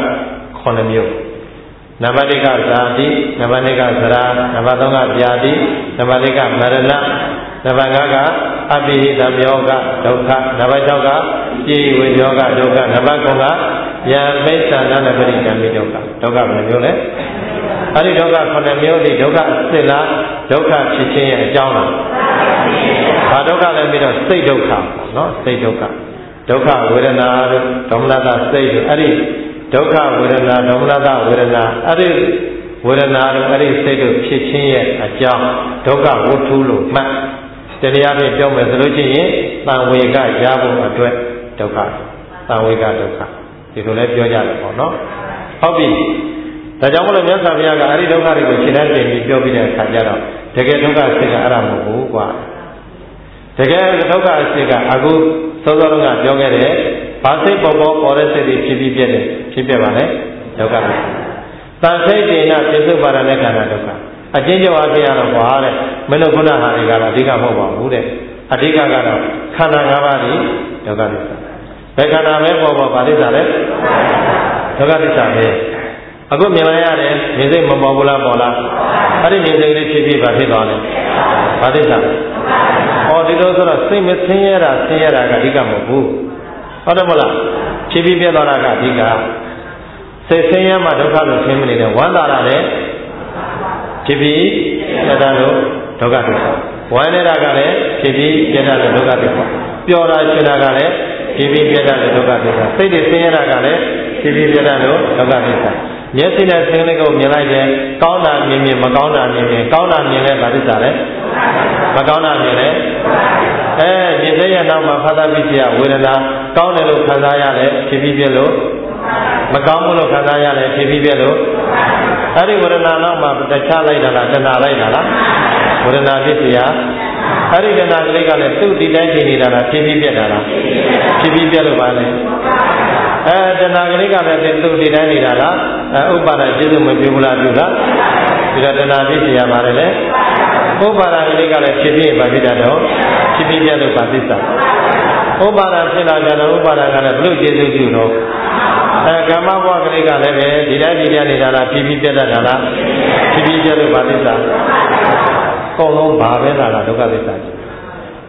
9မျိုးနံပါတ်1ကဇာတိနံပါတ်2ကသရနံပါတ်3ကဗျာတိနံပါတ်4ကမရဏနံပါတ်5ကအပိဟိတမောကဒုက္ခနံပါတ်6ကပြေဝေယောဂဒုက္ခနံပါတ်9ကယမိစ္ဆာနပရိကံမိဒုက္ခဒုက္ခဘယ်နှမျိုးလဲအဲ့ဒီဒုက္ခ9မျိုးဒီဒုက္ခစစ်လားဒုက္ခဖြစ်ခြင်းရဲ့အကြောင်းလားဘာဒုက္ခလဲပြီးတော့စိတ်ဒုက္ခပေါ့နော်စိတ်ဒုက္ခဒုက္ခဝေဒနာတို့ဒေါမနတစိတ်တို့အဲ့ဒီဒုက္ခဝေဒနာဒေါမနတဝေဒနာအဲ့ဒီဝေဒနာတို့အဲ့ဒီစိတ်တို့ဖြစ်ခြင်းရဲ့အကြောင်းဒုက္ခဝတ္ထုလို့မှတ်တရားဖြင့်ပြောမယ်ဆိုလို့ရှိရင်သံဝေကရဖို့အတွက်ဒုက္ခသံဝေကဒုက္ခဒီလိုလဲပြောကြတယ်ပေါ့နော်ဟုတ်ပြီဒါကြောင့်မလို့မြတ်စွာဘုရားကအဲ့ဒီဒုက္ခတွေကိုရှင်းတဲ့တင်ပြီးပြောပြီးတဲ့အခါကျတော့တကယ်ဒုက္ခအစစ်ကအဲ့ဒါမဟုတ်ဘူးကွာတကယ်ဒုက္ခအစစ်ကအခုစောစောကပြောခဲ့တဲ့ဘာစိတ်ပေါ်ပေါ်တဲ့စိတ်တွေဖြစ်ပြီးပြည့်တယ်ဖြစ်ပြပါလေဒုက္ခပဲတန်စိတ်ဒေနပြစ္ဆုတ်ပါဒနဲ့ခန္ဓာဒုက္ခအချင်းချင်းအားဖြင့်တော့ဘာတဲ့မင်းတို့ခုနဟာတွေကတော့အဓိကမဟုတ်ပါဘူးတဲ့အဓိကကတော့ခန္ဓာ၅ပါးဒီဒုက္ခသစ္စာဘယ်ခန္ဓာပဲပေါ်ဘာသစ္စာလဲဒုက္ခသစ္စာပဲအခုမြင်လိုက်ရတယ်မြင်စိတ်မပေါ်ဘူးလားပေါ်လားအဲ့ဒီမြင်စိတ်လေးဖြစ်ပြီးဘာဖြစ်သွားလဲဘာသစ္စာဒီလိုဆိုတော့စိတ်မဆင်းရဲတာကအဓိကမဟုတ်ဘူးဟုတ်တယ်မလားဖြစ်ပြီးပြသွားတာကအဓိကစိတ်ဆင်းရဲမှဒုက္ခလို့ထင်မနေတယ်ဝမ်းသာတာလည်းဖြစ်ပြီးပြတာလို့ဒုက္ခသစ္စာဝမ်းနေတာကလည်းဖြစ်ပြီးပြတာလို့ဒုက္ခသစ္စာပျော်တာရှင်တာကလည်းဖြစ်ပြီးပြတာလို့ဒုက္ခသစ္စာစိတ်တွေဆင်းရဲတာကလည်းဖြစ်ပြီးပြတာလို့ဒုက္ခသစ္စာမျက်စိနဲ့ဆင်းရဲကိုမြင်လိုက်တယ်ကောင်းတာမြင်မကောင်းတာမြင်ကောင်းတာမြင်လဲဘာသစ္စာလဲမကောင်းတာမြင်လဲမြင်တဲ့ရနောက်မှာဖသပိစီယဝေဒနာကောင်းတယ်လို့ခံစားရတယ်ဖြစ်ပြီးပြလို့မကောင်းဘူးလို့ခံစားရတယ်ဖြစ်ပြီးပြလို့အဲ့ဒီဝေဒနာနောက်မှာတခြားလိုက်တာလားတဏှာလိုက်တာလားဝေဒနာဖြစ်เสียအဲ့ဒီတဏှာကလေးကလည်းသူ့ဒီတိုင်းဖြစ်နေတာလားဖြစ်ပြီးပြတာလားဖြစ်ပြီးပြလို့ပါလေတဏှာကလေးကလည်းသူ့ဒီတိုင်းနေတာလားဥပါဒကျေစုမပြုဘူးလားပြုလားဒီတော့တဏှာဖြစ်เสียပါတယ်လေဥပါဒကလေးကလည်းဖြစ်ပြီးပါဖြစ်တာတော့ဖြစ်ပြီးပြလို့ပါသစ္စာဥပါဒဖြစ်လာကြတော့ဥပါဒကလည်းဘလို့ကျေစုပြုတော့ကမ္မဘဝကလေးကလည်းပဲဒီတိုင်းနေတာလားဖြစ်ပြီးပြတတ်တာလားဖြစ်ပြီးပြလို့ပါသစ္စာအကုန်လုံးဘာပဲလားဒုက္ခသစ္စာ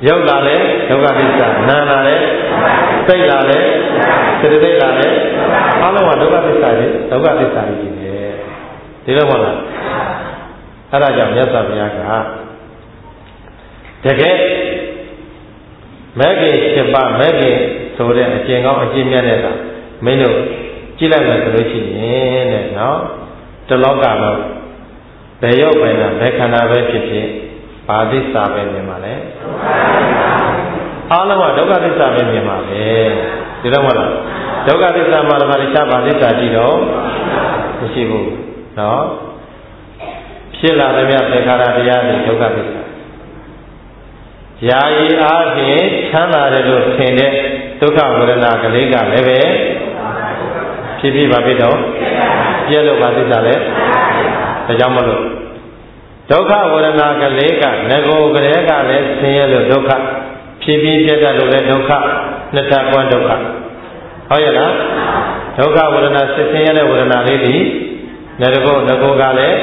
ရုပ်လာလဲဒုက္ခသစ္စာနာလာလဲစိတ်လာလဲစေတသိက်လာလဲအားလုံးကဒုက္ခသစ္စာကြီးဒုက္ခသစ္စာကြီးပဲဒီလိုမဟုတ်လားအဲ့ဒါကြောင့်မြတ်စွာဘုရားကတကယ်မဲ့ကြီး7ပါးမဲ့ကြီးဆိုတဲ့အကျင့်ကောင်းအကျင့်မြတ်တဲ့ကမင်းတို့ကြည့်လိုက်မယ်ဆိုလို့ရှိရင်တဲ့နော်တလောကတော့ဘယ်ရောက်ပဲလားဘယ်ခန္ဓာပဲဖြစ်ဖြစ်ဘာသစ္စာပဲမြင်ပါလဲအားလုံးကဒုက္ခသစ္စာပဲမြင်ပါပဲဒီတော့မဟုတ်လားဒုက္ခသစ္စာမှာတခြားဘာသစ္စာကြည့်တော့မရှိဘူးနော်ဖြစ်လာတဲ့မြတ်သင်္ခါရတရားတွေဒုက္ခသစ္စာယာယီအားဖြင့်ချမ်းသာတယ်လို့ထင်တဲ့ဒုက္ခဝေဒနာကလေးကလည်းပဲဖြစ်ဖြစ်ပါပြီတော့ပြည့်လို့ပါသစ္စာလဲဒါကြောင့်မလို့ဒုက္ခဝေဒနာကလေးကငကိုကလေးကလည်းဆင်းရဲလို့ဒုက္ခဖြစ်ပြီးပြတ်တတ်လို့လည်းဒုက္ခနှစ်ထပ်ကွမ်းဒုက္ခဟုတ်ရဲ့လားဒုက္ခဝေဒနာဆင်းရဲတဲ့ဝေဒနာလေးဒီငကိုကလည်း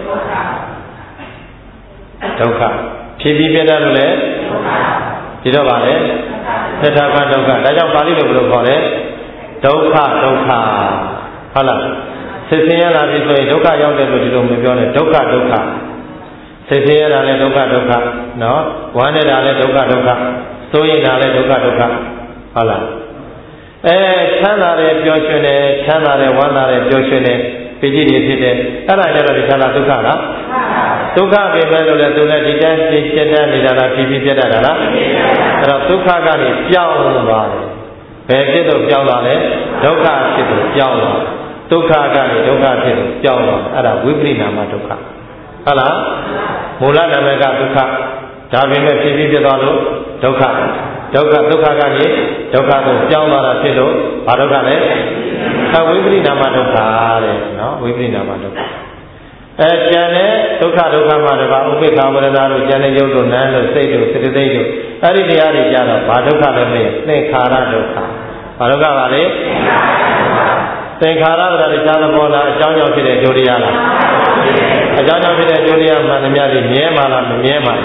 ဒုက္ခဖြစ်ပြီးပြတ်တတ်လို့လည်းဒီတော့ပါလေနှစ်ထပ်ကွမ်းဒုက္ခဒါကြောင့်ပါဠိလိုဘယ်လိုခေါ်လဲဒုက္ခဟုတ်လားဆင်းရဲလာပြီဆိုရင်ဒုက္ခရောက်တယ်လို့ဒီလိုမပြောနဲ့ဒုက္ခဆင်းရဲတာလည်းဒုက္ခနော်ဝမ်းနေတာလည်းဒုက္ခစိုးရိမ်တာလည်းဒုက္ခဟုတ်လားချမ်းသာတယ်ပျော်ရွှင်တယ်ချမ်းသာတယ်ဝမ်းသာတယ်ပျော်ရွှင်တယ်ပိဋိတွေဖြစ်တယ်အဲ့ဒါကြတော့ဒီခန္ဓာဒုက္ခလားဒုက္ခပဲပဲလို့လည်းသူလည်းဒီတိုင်းပြည့်တဲ့နေတာလားပြီးပြတ်တာလားအဲ့တော့ဒုက္ခကနေပြောင်းသွားတယ်ဘယ်ဖြစ်လို့ပြောင်းလာလဲဒုက္ခဖြစ်လို့ပြောင်းလာဒုက္ခကနေဒုက္ခဖြစ်လို့ပြောင်းလာအဲ့ဒါဝိပရိနာမဒုက္ခဟုတ်လားမူလနာမကဒုက္ခဒါပေမဲ့ဖြစ်ပြီးပြသွားလို့ဒုက္ခကနေဒုက္ခကိုပြောင်းသွားတာဖြစ်လို့ဘာဒုက္ခလဲဝိပရိနာမဒုက္ခတဲ့နော်ဝိပရိနာမဒုက္ခကျန်တဲ့ဒုက္ခမှာတပါဥပိ္ပခာဝရဏတို့ကျန်တဲ့ယုတ်တို့နန်းတို့စိတ်တို့စေတသိက်တို့အဲ့ဒီတရားတွေကြတော့ဘာဒုက္ခလဲမေးသင်္ခါရဒုက္ခဘာဒုက္ခပါလဲသင်္ခါရဆိုတာတရားသဘောလားအကြောင်းကြောင့်ဖြစ်တဲ့အကျိုးတရားလားအကြောင်းကြောင့်ဖြစ်တဲ့အကျိုးတရားမှန်သမျှတွေမြဲမှာလားမမြဲမှာ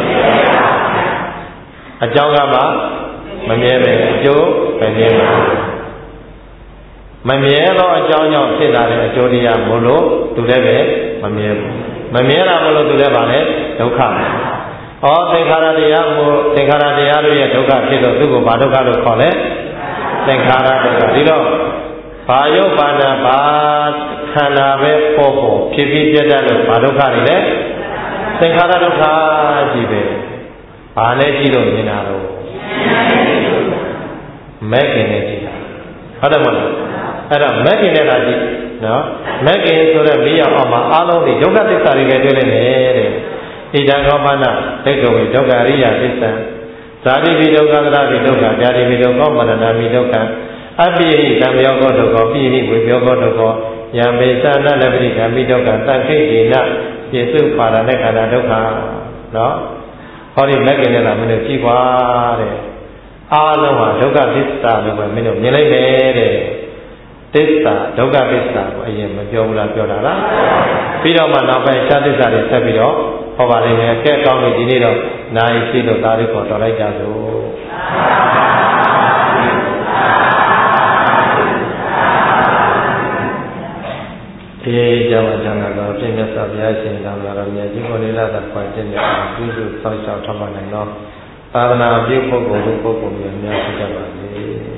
အကြောင်းကမှမမြဲပဲအကျိုးပဲမြဲမှာမမြဲသောအကြောင်းကြောင့်ဖြစ်လာတဲ့အကျိုးတရားမို့လို့သူလည်းပဲမမြဲဘူးမမြဲတာမို့လို့သူလည်းပါလေဒုက္ခသင်္ခါရတရားတို့ရဲ့ဒုက္ခဖြစ်လို့သူ့ကိုဘာဒုက္ခလို့ခေါ်လဲသင်္ခါရဒုက္ခဒီတော့ဘာယုတ်ပါဏဘာခန္ဓာပဲပေါ်ဖြစ်ပြီးပြတ်တတ်လို့ဘာဒုက္ခတွေလဲသင်္ခါရဒုက္ခကြီးပဲဘာလဲရှိလို့မြင်တာတော့မဲ့ခင်နဲ့ကြည့်တာဟုတ်တယ်မဟုတ်လားအဲ့တော့မဲ့ခင်နဲ့လာကြည့်နော်မဲ့ခင်ဆိုတဲ့မိရောက်အောင်မှာအားလုံးဒီဒုက္ခသစ္စာတွေပဲတွေ့လိုက်တယ်တဲ့ဣဒံကောပါဏဒိဋ္ဌဝေဒုက္ခရိယသစ္စာဇာတိပိဒုက္ခသရပိဒုက္ခဇာတိပိဒုက္ခမရဏမိဒုက္ခအပိယိသံယောကောဒုက္ခပိယိဝေပြောကောဒုက္ခယံမေသနာလပရိကံမိဒုက္ခသံခိတ်ဒေနပိစုပါဒနဲ့ခန္ဓာဒုက္ခနော်ဟောဒီမဲ့ခင်နဲ့လာမင်းတို့ကြည့်ပါတဲ့အားလုံးဟာဒုက္ခသစ္စာလို့ပဲမင်းတို့မြင်လိုက်မယ်တဲ့သစ္စာဒုက္ခသစ္စာကိုအရင်မပြောဘူးလားပြောတာလားပြီးတော့မှနောက်ပိုင်းခြားသစ္စာတွေဆက်ပြီးတော့ဟောပါလိမ့်မယ်ကဲကောင်းပြီဒီနေ့တော့နိုင်ရှိလို့သားလေးကိုတော်လိုက်ကြစို့ဒီကြောင့်အကျဉ်းကတော့ပြည့်မြတ်စွာဘုရားရှင်တော်တော်မြတ်ကြီးကိုလေးလာတဲ့ပွင့်တဲ့အောင်ပြုစုဆောက်ရှောက်ထောက်ပံ့နိုင်တော့သာသနာပြုပုဂ္ဂိုလ်များဖြစ်ကြပါစေ